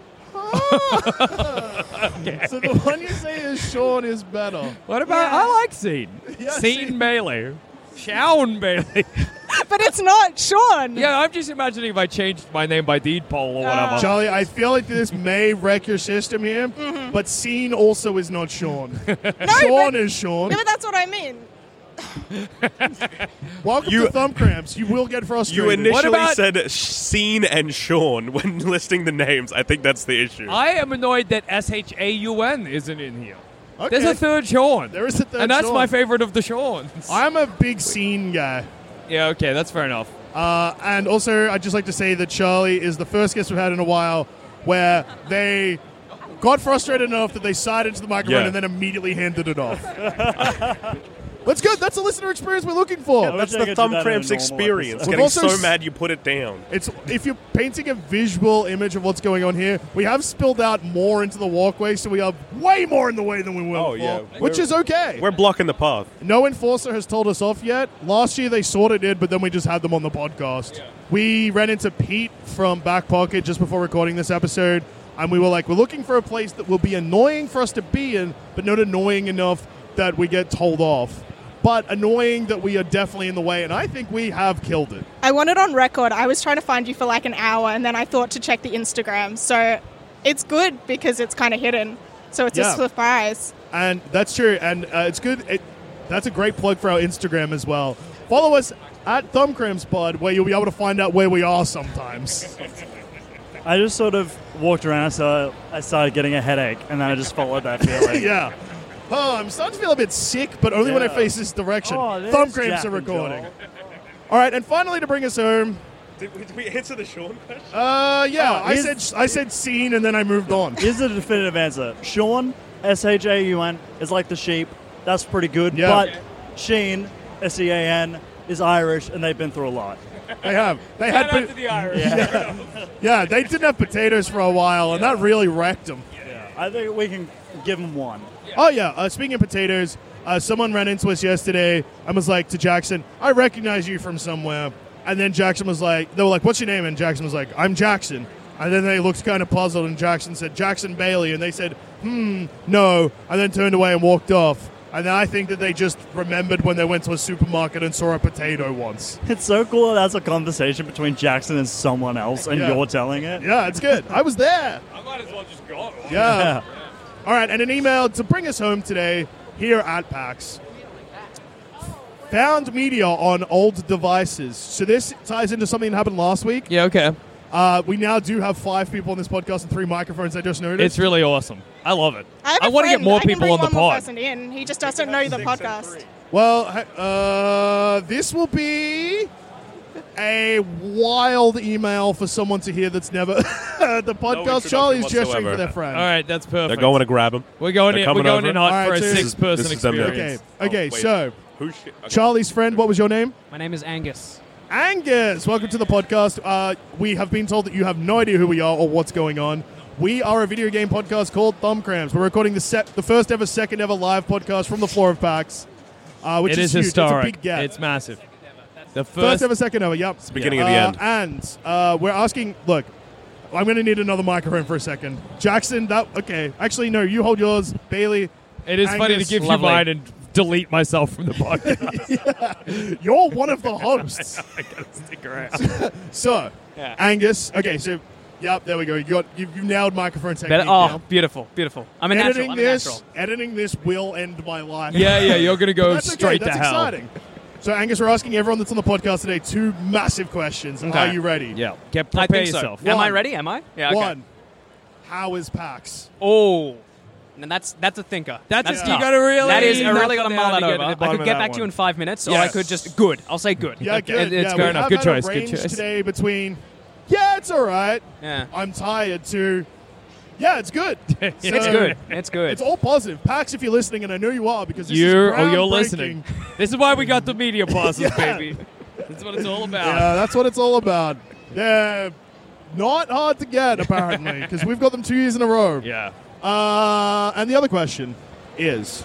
So the one you say is Sean is better. What about, Yeah. I like Scene. Yeah, Scene Bailey. Shaun Bailey. But it's not Sean. Yeah, I'm just imagining if I changed my name by deed poll or whatever. Charlie, I feel like this may wreck your system here, but seen also is not Sean. Sean is Sean. No, but that's what I mean. Welcome to Thumb Cramps. You will get frustrated. You initially about- said Scene and Sean when listing the names. I think that's the issue. I am annoyed that SHAUN isn't in here. Okay. There's a third Sean. There is a third And that's Sean. my favorite of the Seans. I'm a big scene guy. Yeah, okay, that's fair enough. And also, I'd just like to say that Charlie is the first guest we've had in a while where they got frustrated enough that they sighed into the microphone Yeah. and then immediately handed it off. That's good. That's the listener experience we're looking for. Yeah, that's the thumb cramps experience. We've Getting also so mad you put it down. It's if you're painting a visual image of what's going on here, we have spilled out more into the walkway, so we are way more in the way than we were before, which is okay. We're blocking the path. No enforcer has told us off yet. Last year they sort of did, but then we just had them on the podcast. Yeah. We ran into Pete from Back Pocket just before recording this episode, and we were like, we're looking for a place that will be annoying for us to be in, but not annoying enough that we get told off. But annoying that we are definitely in the way, and I think we have killed it. I want it on record. I was trying to find you for like an hour, and then I thought to check the Instagram. So it's good because it's kind of hidden. So it's a surprise. And that's true, and it's good. That's a great plug for our Instagram as well. Follow us at ThumbCrampsPod, where you'll be able to find out where we are sometimes. I just sort of walked around, so I started getting a headache, and then I just followed that feeling. Yeah. Oh, I'm starting to feel a bit sick, but only when I face this direction. Thumb cramps are recording. All right, and finally to bring us home. Did we answer the Sean question? Yeah. I said scene, and then I moved on. Here's the definitive answer. Sean, S-H-A-U-N, is like the sheep. That's pretty good. Yeah. But Sheen, S-E-A-N, is Irish, and they've been through a lot. They have. They had to the Irish. Yeah, they didn't have potatoes for a while, and that really wrecked them. Yeah. I think we can give them one. Oh, yeah. Speaking of potatoes, someone ran into us yesterday and was like to Jackson, I recognize you from somewhere. And then Jackson was like, they were like, what's your name? And Jackson was like, I'm Jackson. And then they looked kind of puzzled, and Jackson said, Jackson Bailey. And they said, no. And then turned away and walked off. And I think that they just remembered when they went to a supermarket and saw a potato once. It's so cool that that's a conversation between Jackson and someone else, and Yeah. you're telling it. Yeah, it's good. I was there. I might as well just go. Yeah. All right, and an email to bring us home today here at PAX. Found media on old devices. So this ties into something that happened last week. Yeah, okay. We now do have 5 people on this podcast and 3 microphones. I just noticed. It's really awesome. I love it. I want to get more people on the I can bring one more pod. person in. He just doesn't know the podcast. Well, this will be a wild email for someone to hear that's never heard the podcast. Charlie's gesturing for their friend. All right, that's perfect. They're going to grab him. We're going They're in. We're coming going in over. hot for a All right, so 6-person this is them. experience. Okay, wait. so Okay. Charlie's friend, what was your name? My name is Angus. Angus, welcome to the podcast. We have been told that you have no idea who we are or what's going on. We are a video game podcast called Thumb Cramps. We're recording the first ever, second ever live podcast from the floor of PAX, which It is huge. historic. It's a big gap. It's massive. The First ever, second ever, yep. It's beginning of the end. And we're asking, look, I'm going to need another microphone for a second. Jackson, okay. Actually, no, you hold yours. Bailey. It is funny to Angus. give you mine and delete myself from the podcast. Yeah. You're one of the hosts. I gotta stick around. So, Angus, okay, so, yep, there we go. You've nailed microphone technique Oh, now. beautiful, beautiful. I'm a natural. Editing this will end my life. Yeah, you're going to go That's straight okay. to That's hell. exciting. So, Angus, we're asking everyone that's on the podcast today 2 massive questions. Okay. Are you ready? Yeah. I Prepare think so. yourself. Am I One. ready? Am I? Yeah. Okay. 1. How is PAX? Oh, and that's a thinker. That's tough. you got to really. That is, I knuckle really got to down mull that to get to over. the I bottom could of get that back to you one. in 5 minutes, or I Yes. could just good. I'll say good. Yeah, good. It's yeah, fair we enough. have Good had a choice. Good range choice. today between, yeah, it's all right. Yeah. I'm tired too. Yeah, it's good. It's good. It's good. It's all positive. PAX, if you're listening, and I know you are because this You're is groundbreaking. listening. This is why we got the media passes, Yeah. baby. That's what it's all about. Yeah, that's what it's all about. They're not hard to get, apparently, because we've got them 2 years in a row. Yeah. And the other question is,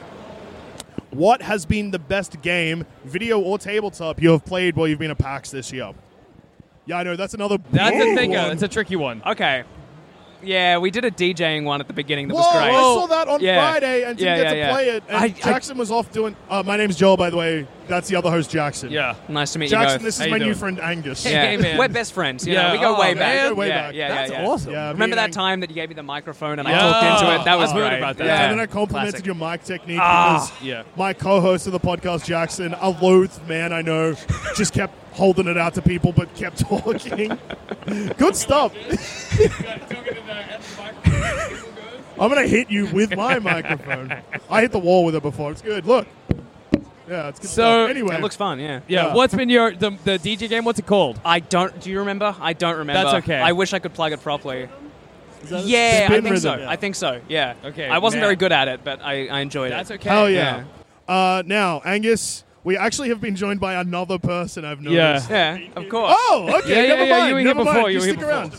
what has been the best game, video or tabletop, you have played while you've been at PAX this year? Yeah, I know, that's another That's a big thinker. one. That's a tricky one. Okay. Yeah, we did a DJing one at the beginning that Whoa, was great. I saw that on Yeah. Friday and didn't get to play it. And Jackson was off doing... my name's Joel, by the way. That's the other host, Jackson. Yeah. Nice to meet Jackson, you both. this How is you my new doing? friend, Angus. Yeah. Hey, man. We're best friends. You Yeah. know, we go way Oh, back. man. Go way yeah, back. Yeah, That's yeah, yeah. awesome. Yeah, Remember me that and time that you gave me the microphone and Yeah. I talked into it? That was I've heard great. about that. Yeah, Yeah. and then I complimented Classic. your mic technique Ah. because Yeah. my co-host of the podcast, Jackson, a loathed man I know, just kept holding it out to people but kept talking. Good stuff. I'm going to hit you with my microphone. I hit the wall with it before. It's good. Look. Yeah, it's good stuff. Anyway. It looks fun, yeah. Yeah, what's been the DJ game? What's it called? Do you remember? I don't remember. That's okay. I wish I could plug it properly. Yeah, I think so. I think so, yeah. Okay. I wasn't very good at it, but I enjoyed That's it. okay. Hell yeah. Now, Angus, we actually have been joined by another person I've noticed. Yeah, of course. Oh, okay. Never mind. You were here before. You stick around.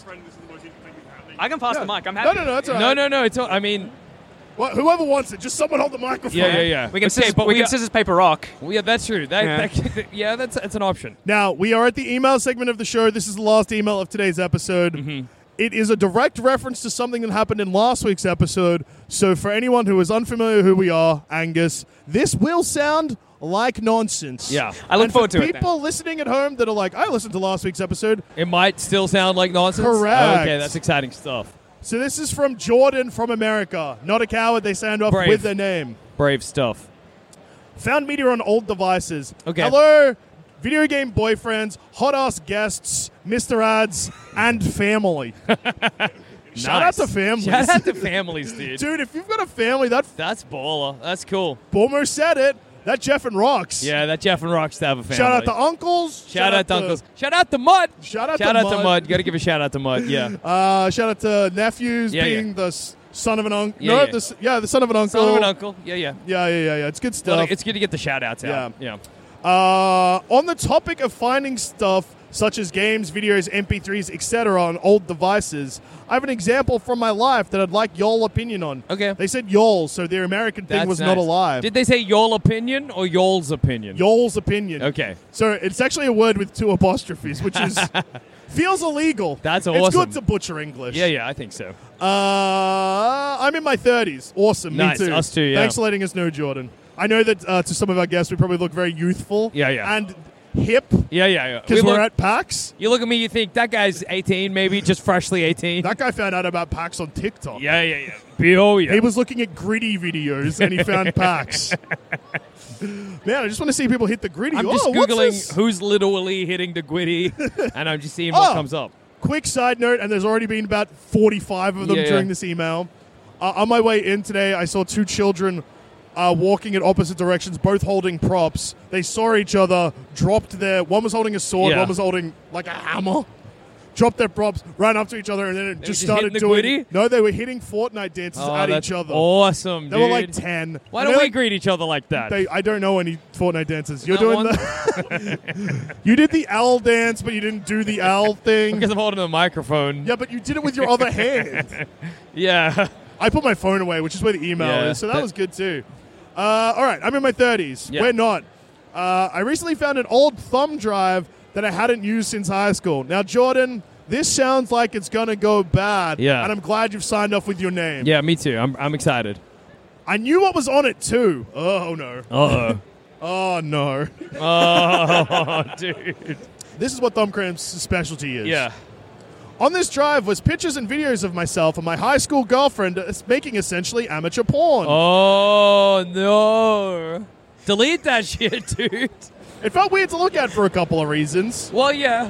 I can pass the mic. I'm happy. No, that's all right. No. It's all, I mean... Well, whoever wants it, just someone hold the microphone. Yeah. We can scissors, paper, rock. Well, yeah, that's true. That's an option. Now, we are at the email segment of the show. This is the last email of today's episode. Mm-hmm. It is a direct reference to something that happened in last week's episode. So for anyone who is unfamiliar who we are, Angus, this will sound like nonsense. Yeah. I look forward to it. People listening at home that are like, I listened to last week's episode. It might still sound like nonsense? Correct. Okay, that's exciting stuff. So this is from Jordan from America. Not a coward, they signed off Brave. with their name. Brave stuff. Found media on old devices. Okay. Hello, video game boyfriends, hot-ass guests, Mr. Ads, and family. Shout out to families. Shout out to families, dude. Dude, if you've got a family, that's baller. That's cool. Boomer said it. That Jeff and Rocks. Yeah, that Jeff and Rocks to have a family. Shout out to uncles. Shout out to uncles. Shout out to Mud. Shout out to Mud. Mud. Got to give a shout out to Mud. Yeah. Shout out to nephews being the son of an uncle. The son of an uncle. Son of an uncle. Yeah. It's good stuff. Well, it's good to get the shout outs out. Yeah. On the topic of finding stuff such as games, videos, MP3s, etc. on old devices, I have an example from my life that I'd like y'all opinion on. Okay. They said y'all, so their American thing was not alive. Did they say y'all opinion or y'all's opinion? Y'all's opinion. Okay. So it's actually a word with 2 apostrophes, which is feels illegal. That's awesome. It's good to butcher English. Yeah, I think so. I'm in my 30s. Awesome. Nice. Me too. Us too, yeah. Thanks for letting us know, Jordan. I know that to some of our guests, we probably look very youthful. Yeah. And hip. Yeah. Because we're at PAX. You look at me, you think, that guy's 18, maybe, just freshly 18. That guy found out about PAX on TikTok. Yeah. Oh, yeah. He was looking at gritty videos, and he found PAX. Man, I just want to see people hit the gritty. I'm just Googling who's literally hitting the gritty, and I'm just seeing what comes up. Quick side note, and there's already been about 45 of them during this email. On my way in today, I saw 2 children walking in opposite directions, both holding props. They saw each other, dropped one was holding a sword, one was holding like a hammer. Dropped their props, ran up to each other, and then just started doing... Gwitty? No, they were hitting Fortnite dances at each other. Awesome, They were like 10. Why don't we greet each other like that? I don't know any Fortnite dances. You're doing You did the owl dance, but you didn't do the owl thing. Because I'm holding the microphone. Yeah, but you did it with your other hand. Yeah. I put my phone away, which is where the email is, so that was good too. All right, I'm in my 30s. Yeah. We're not. I recently found an old thumb drive that I hadn't used since high school. Now, Jordan, this sounds like it's going to go bad. Yeah. And I'm glad you've signed off with your name. Yeah, me too. I'm excited. I knew what was on it too. Oh, no. Uh-oh. Oh, no. Oh, dude. This is what Thumbcramp's specialty is. Yeah. On this drive was pictures and videos of myself and my high school girlfriend making essentially amateur porn. Oh, no. Delete that shit, dude. It felt weird to look at for a couple of reasons. Well, yeah.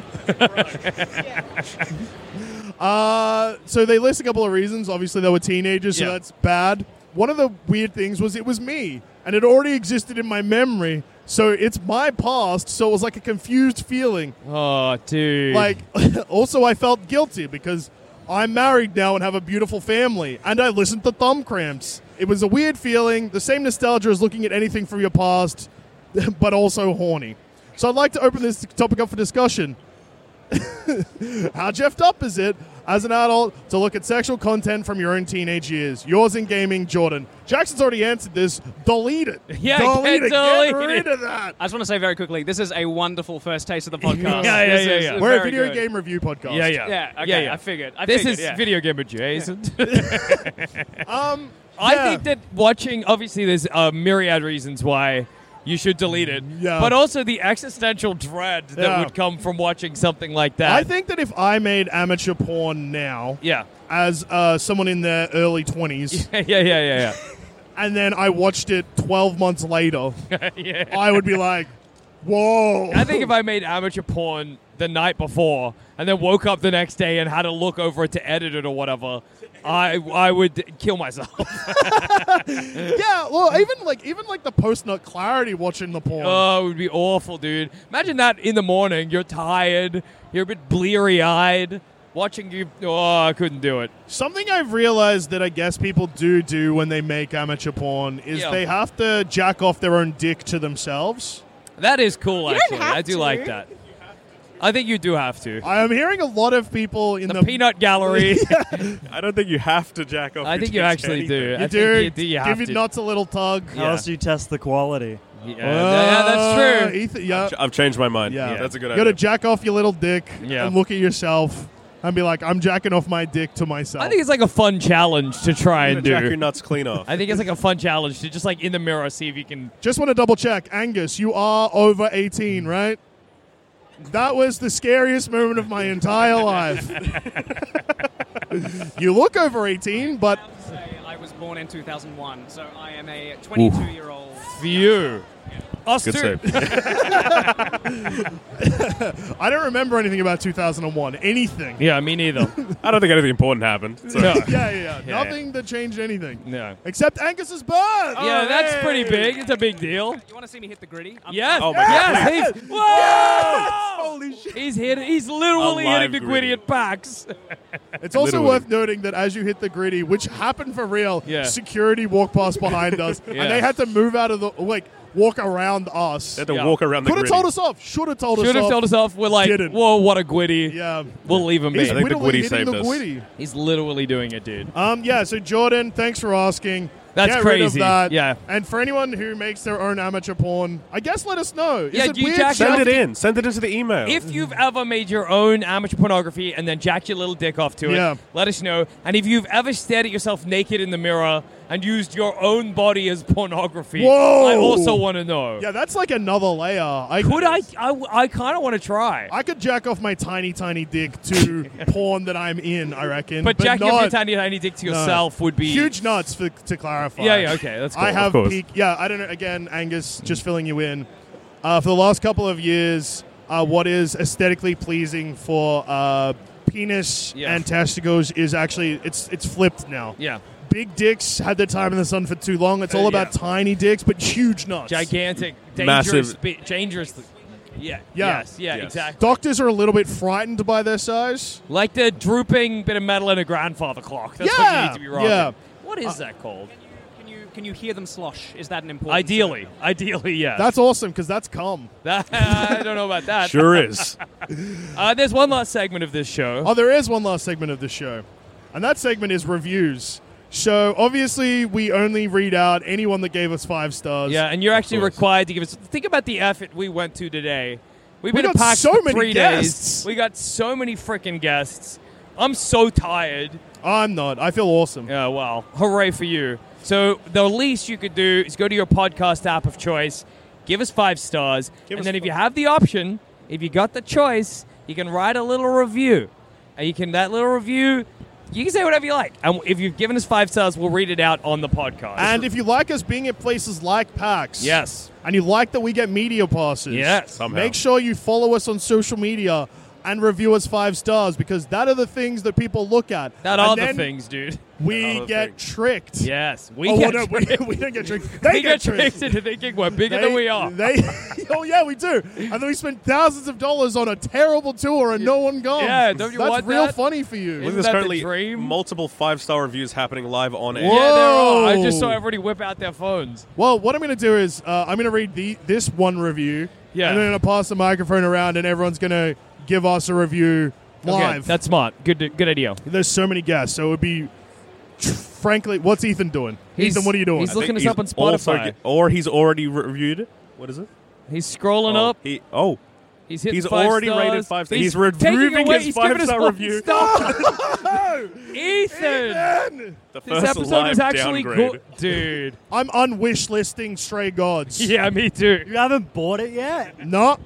So they list a couple of reasons. Obviously, they were teenagers, so that's bad. One of the weird things was it was me, and it already existed in my memory. So it's my past, so it was like a confused feeling. Oh, dude. Like, also I felt guilty because I'm married now and have a beautiful family, and I listened to Thumbcramps. It was a weird feeling, the same nostalgia as looking at anything from your past, but also horny. So I'd like to open this topic up for discussion. How jeffed up is it, as an adult, to look at sexual content from your own teenage years? Yours in gaming, Jordan. Jackson's already answered this. Delete it. Yeah, delete it. delete Get rid of that. I just want to say very quickly, this is a wonderful first taste of the podcast. Yeah. We're a video game review podcast. Yeah, okay, I figured. This is video game adjacent. I think that obviously there's a myriad reasons why you should delete it. Yeah. But also the existential dread that would come from watching something like that. I think that if I made amateur porn now, as someone in their early 20s, yeah. and then I watched it 12 months later, I would be like, Whoa. I think if I made amateur porn the night before and then woke up the next day and had to look over it to edit it or whatever, I would kill myself. Yeah, well, even like the post-nut clarity watching the porn. Oh, it would be awful, dude. Imagine that in the morning. You're tired. You're a bit bleary-eyed. Watching you, I couldn't do it. Something I've realized that I guess people do when they make amateur porn is they have to jack off their own dick to themselves. That is cool, You actually. don't have I do to. like that. I think you do have to. I am hearing a lot of people in the peanut gallery. I don't think you have to jack off. I your think you dick to actually do. anything. I think you have Give your to. nuts a little tug. How else do you test the quality? Yeah, that's true. Ethan, yeah. I've changed my mind. Yeah. That's a good You got to idea. jack off your little dick Yeah. and look at yourself and be like, I'm jacking off my dick to myself. I think it's like a fun challenge to try and do. Jack your nuts clean off. I think it's like a fun challenge to just like in the mirror see if you can. Just want to double check. Angus, you are over 18, right? That was the scariest moment of my entire life. You look over 18, but... I was born in 2001, so I am a 22-year-old. Phew. Us Good too. save. I don't remember anything about 2001. Anything. Yeah, me neither. I don't think anything important happened. So. No. Yeah. Nothing that changed anything. No. Except Angus's birth. Yeah, that's pretty big. It's a big deal. You want to see me hit the gritty? Yes. Oh my yes. God. Whoa! Holy shit. He's literally A live hitting the gritty at PAX. It's also Literally. worth noting that as you hit the gritty, which happened for real, security walked past behind us, and they had to move out of the, walk around us. They had to walk around the Could have gritty. told us off. Should have told us off. Should have told us off. We're like, Didn't. whoa, what a gwitty. Yeah. We'll leave him be. He's I think the wittily gwitty hitting saved the us. gwitty. He's literally doing it, dude. Yeah, so Jordan, thanks for asking. That's Get crazy. rid of that. Yeah. And for anyone who makes their own amateur porn, I guess let us know. Is Yeah, it you weird? jack Send off it in. Send it into the email. If you've ever made your own amateur pornography and then jacked your little dick off to it, Yeah. let us know. And if you've ever stared at yourself naked in the mirror and used your own body as pornography, Whoa! I also want to know. Yeah, that's like another layer. I kind of want to try. I could jack off my tiny, tiny dick to porn that I'm in, I reckon. But jacking off not your tiny, tiny dick to yourself would be... huge nuts, to clarify. Yeah, okay, that's cool. I have Of course. peak. Yeah, I don't know. Again, Angus, just filling you in. For the last couple of years, what is aesthetically pleasing for penis and testicles is actually it's flipped now. Yeah. Big dicks had their time in the sun for too long. It's all about tiny dicks, but huge nuts. Gigantic, Massive. dangerous. Yeah. Yeah. Yes. Yeah. Yes. Exactly. Doctors are a little bit frightened by their size. Like the drooping bit of metal in a grandfather clock. That's what you need to be rocking. Yeah. What is that called? Can you hear them slosh? Is that an important? Ideally, yeah. That's awesome because that's cum. I don't know about that. Sure is. There's one last segment of this show. Oh, there is one last segment of the show, and that segment is reviews. So obviously, we only read out anyone that gave us 5 stars. Yeah, and you're actually required to give us. Think about the effort we went to today. We've We been got packed so for many 3 guests. days. We got so many freaking guests. I'm so tired. I'm not. I feel awesome. Yeah, well, hooray for you. So the least you could do is go to your podcast app of choice, give us 5 stars, and then if you have the option, if you got the choice, you can write a little review. And that little review, you can say whatever you like. And if you've given us 5 stars, we'll read it out on the podcast. And if you like us being at places like PAX, yes, and you like that we get media passes, yes, somehow. make sure you follow us on social media and review us 5 stars because that are the things that people look at. That And are the then things, dude. We get tricked. Yes, we Oh, get no, tricked. we don't get tricked. They We get tricked. tricked into thinking we're bigger than we are. Oh yeah, we do. And then we spend thousands of dollars on a terrible tour and no one comes. Yeah, don't you That's want real that? funny for you. Look, Isn't there's that the currently dream? multiple 5-star reviews happening live on air. Yeah, there are. I Whoa. just saw everybody whip out their phones. Well, what I'm going to do is I'm going to read this one review, Yeah. and then I'm going to pass the microphone around, and everyone's going to give us a review live. Okay, that's smart. Good idea. There's so many guests, so it would be, frankly, what's Ethan doing? Ethan, what are you doing? He's I think looking us he's up on also Spotify. or he's already reviewed. What is it? He's scrolling up. He's hitting he's 5 already stars. rated 5 stars. He's He's reviewing taking away- his he's giving us 5-star one review. star. Ethan! The This first episode live was actually downgrade. good. Dude. I'm unwish listing Stray Gods. Yeah, me too. You haven't bought it yet? No.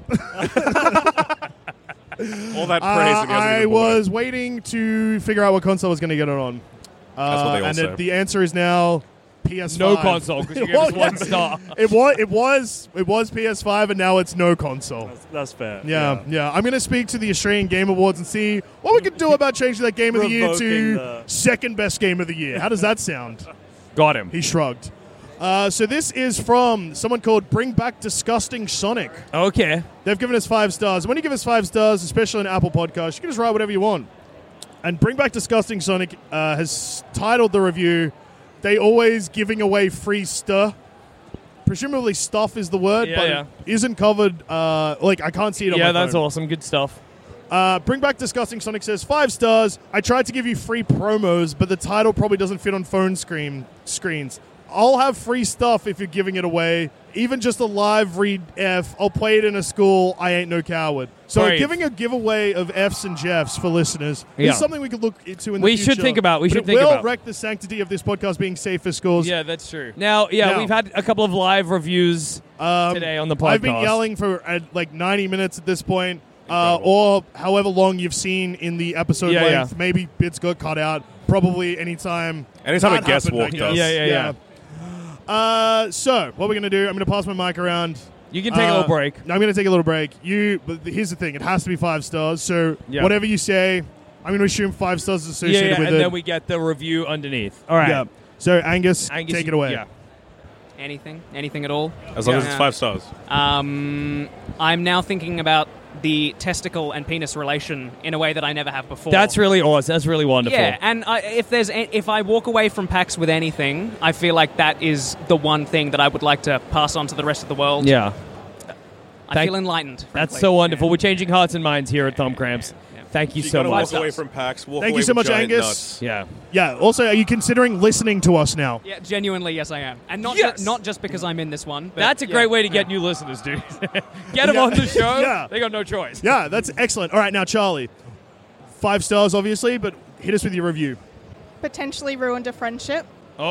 All that praise. I was waiting to figure out what console I was going to get it on. That's what they all and say. the answer is now PS5. No console, because you gave us 1 star. It was PS5, and now it's no console. That's fair. Yeah. I'm going to speak to the Australian Game Awards and see what we can do about changing that Game of the Year to second best Game of the Year. How does that sound? Got him. He shrugged. So this is from someone called Bring Back Disgusting Sonic. Okay. They've given us 5 stars. When you give us 5 stars, especially on Apple Podcasts, you can just write whatever you want. And Bring Back Disgusting Sonic has titled the review, "They always giving away free stuff." Presumably stuff is the word, but it isn't covered. I can't see it on my phone. Yeah, that's awesome. Good stuff. Bring Back Disgusting Sonic says, 5 stars. I tried to give you free promos, but the title probably doesn't fit on phone screens. I'll have free stuff if you're giving it away. Even just a live read F. I'll play it in a school. I ain't no coward. So giving a giveaway of Fs and Jeffs for listeners is something we could look into in the future. We should think about. It will wreck the sanctity of this podcast being safe for schools. Yeah, that's true. Now, we've had a couple of live reviews today on the podcast. I've been yelling for 90 minutes at this point, or however long you've seen in the episode length. Maybe bits got cut out. Probably anytime a guest walked us. Yeah. So, what we're going to do, I'm going to pass my mic around. You can take a little break. I'm going to take a little break. But here's the thing. It has to be 5 stars. So, whatever you say, I'm going to assume 5 stars is associated with it. And then we get the review underneath. All right. Yeah. So, Angus take it away. Yeah. Anything at all? As long as it's 5 stars. I'm now thinking about the testicle and penis relation in a way that I never have before. That's really awesome. That's really wonderful. Yeah, and if I walk away from PAX with anything, I feel like that is the one thing that I would like to pass on to the rest of the world. Yeah. I feel enlightened. Frankly. That's so wonderful. Yeah. We're changing hearts and minds here at Thumb Cramps. Thank you so much. Walk away from PAX. Thank you so much, Angus. Nuts. Yeah. Yeah. Also, are you considering listening to us now? Yeah, genuinely, yes, I am, and not just because I'm in this one. But that's a great way to get new listeners, dude. Get them on the show. Yeah. They got no choice. Yeah, that's excellent. All right, now Charlie, 5 stars, obviously, but hit us with your review. Potentially ruined a friendship.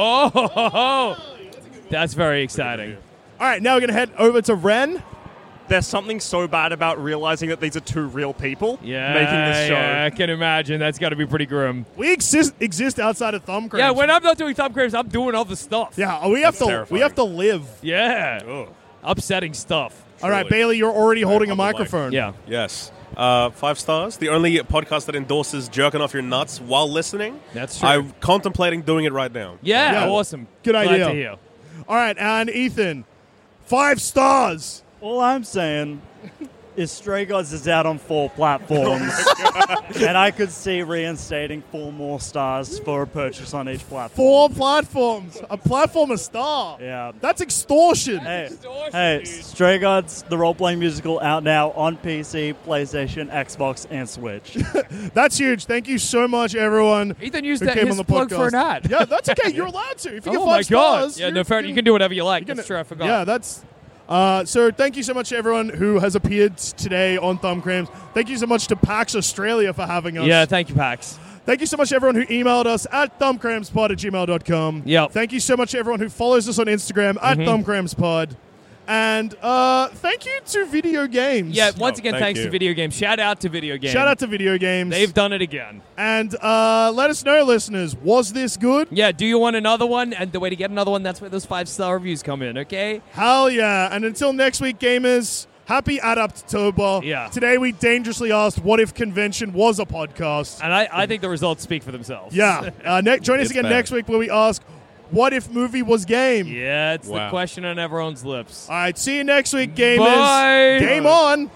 Oh, that's very exciting. All right, now we're going to head over to Ren. There's something so bad about realizing that these are 2 real people making this show. Yeah, I can imagine. That's got to be pretty grim. We exist outside of Thumb Cramps. Yeah, when I'm not doing Thumb Cramps, I'm doing other stuff. Yeah, we have to live. Yeah. Ugh. Upsetting stuff. All right, Bailey, you're already holding a microphone. Yeah. Yes. 5 stars. The only podcast that endorses jerking off your nuts while listening. That's true. I'm contemplating doing it right now. Yeah. Awesome. Good idea. Glad to hear. All right, and Ethan, 5 stars. All I'm saying is Stray Gods is out on 4 platforms, and I could see reinstating 4 more stars for a purchase on each platform. 4 platforms. A platform a star. Yeah. That's extortion. Hey, Stray Gods, the role-playing musical, out now on PC, PlayStation, Xbox, and Switch. That's huge. Thank you so much, everyone. Ethan used who that came his on the plug podcast. for an ad. Yeah, that's okay. You're allowed to. If you get 5 my stars. God. Yeah, no, fair. You can do whatever you like. That's true. I forgot. Yeah, that's... so thank you so much to everyone who has appeared today on Thumb Cramps. Thank you so much to PAX Australia for having us. Yeah, thank you, PAX. Thank you so much to everyone who emailed us at thumbcrampspod@gmail.com. Yep. Thank you so much to everyone who follows us on Instagram at thumbcrampspod. And thank you to Video Games. Yeah, once again, thanks to Video Games. Shout out to Video Games. Shout out to Video Games. They've done it again. And let us know, listeners, was this good? Yeah, do you want another one? And the way to get another one, that's where those 5-star reviews come in, okay? Hell yeah. And until next week, gamers, happy Adaptober. Yeah. Today we dangerously asked, what if Convention was a podcast? And I think the results speak for themselves. Yeah. Join us again next week where we ask, what if movie was game? Yeah, it's the question on everyone's lips. All right, see you next week, gamers. Bye. Game on.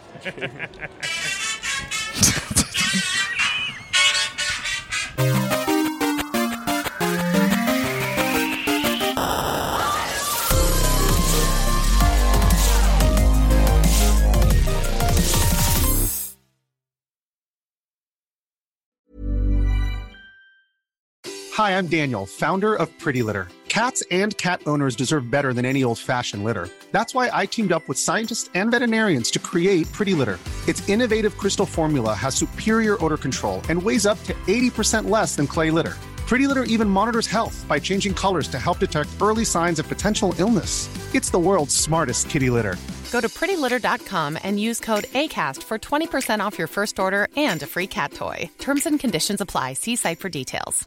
Hi, I'm Daniel, founder of Pretty Litter. Cats and cat owners deserve better than any old-fashioned litter. That's why I teamed up with scientists and veterinarians to create Pretty Litter. Its innovative crystal formula has superior odor control and weighs up to 80% less than clay litter. Pretty Litter even monitors health by changing colors to help detect early signs of potential illness. It's the world's smartest kitty litter. Go to prettylitter.com and use code ACAST for 20% off your first order and a free cat toy. Terms and conditions apply. See site for details.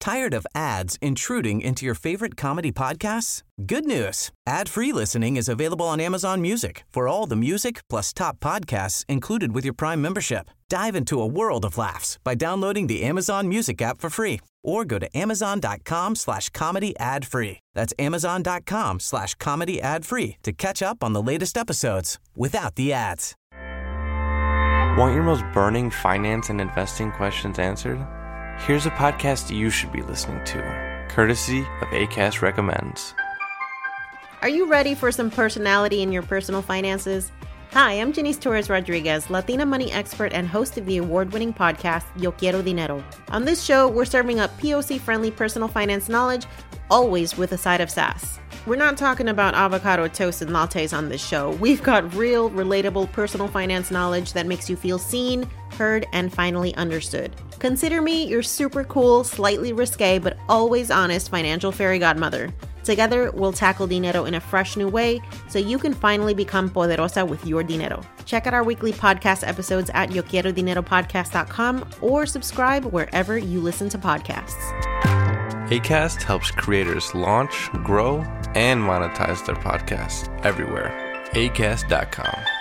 Tired of ads intruding into your favorite comedy podcasts? Good news. Ad-free listening is available on Amazon Music for all the music plus top podcasts included with your Prime membership. Dive into a world of laughs by downloading the Amazon Music app for free or go to amazon.com/comedy ad-free. That's amazon.com/comedy ad-free to catch up on the latest episodes without the ads. Want your most burning finance and investing questions answered? Here's a podcast you should be listening to, courtesy of Acast Recommends. Are you ready for some personality in your personal finances? Hi, I'm Janice Torres Rodriguez, Latina money expert and host of the award-winning podcast, Yo Quiero Dinero. On this show, we're serving up POC-friendly personal finance knowledge, always with a side of sass. We're not talking about avocado toast and lattes on this show. We've got real, relatable personal finance knowledge that makes you feel seen, heard, and finally understood. Consider me your super cool, slightly risque, but always honest financial fairy godmother. Together, we'll tackle dinero in a fresh new way so you can finally become poderosa with your dinero. Check out our weekly podcast episodes at YoQuieroDineroPodcast.com or subscribe wherever you listen to podcasts. Acast helps creators launch, grow, and monetize their podcasts everywhere. Acast.com.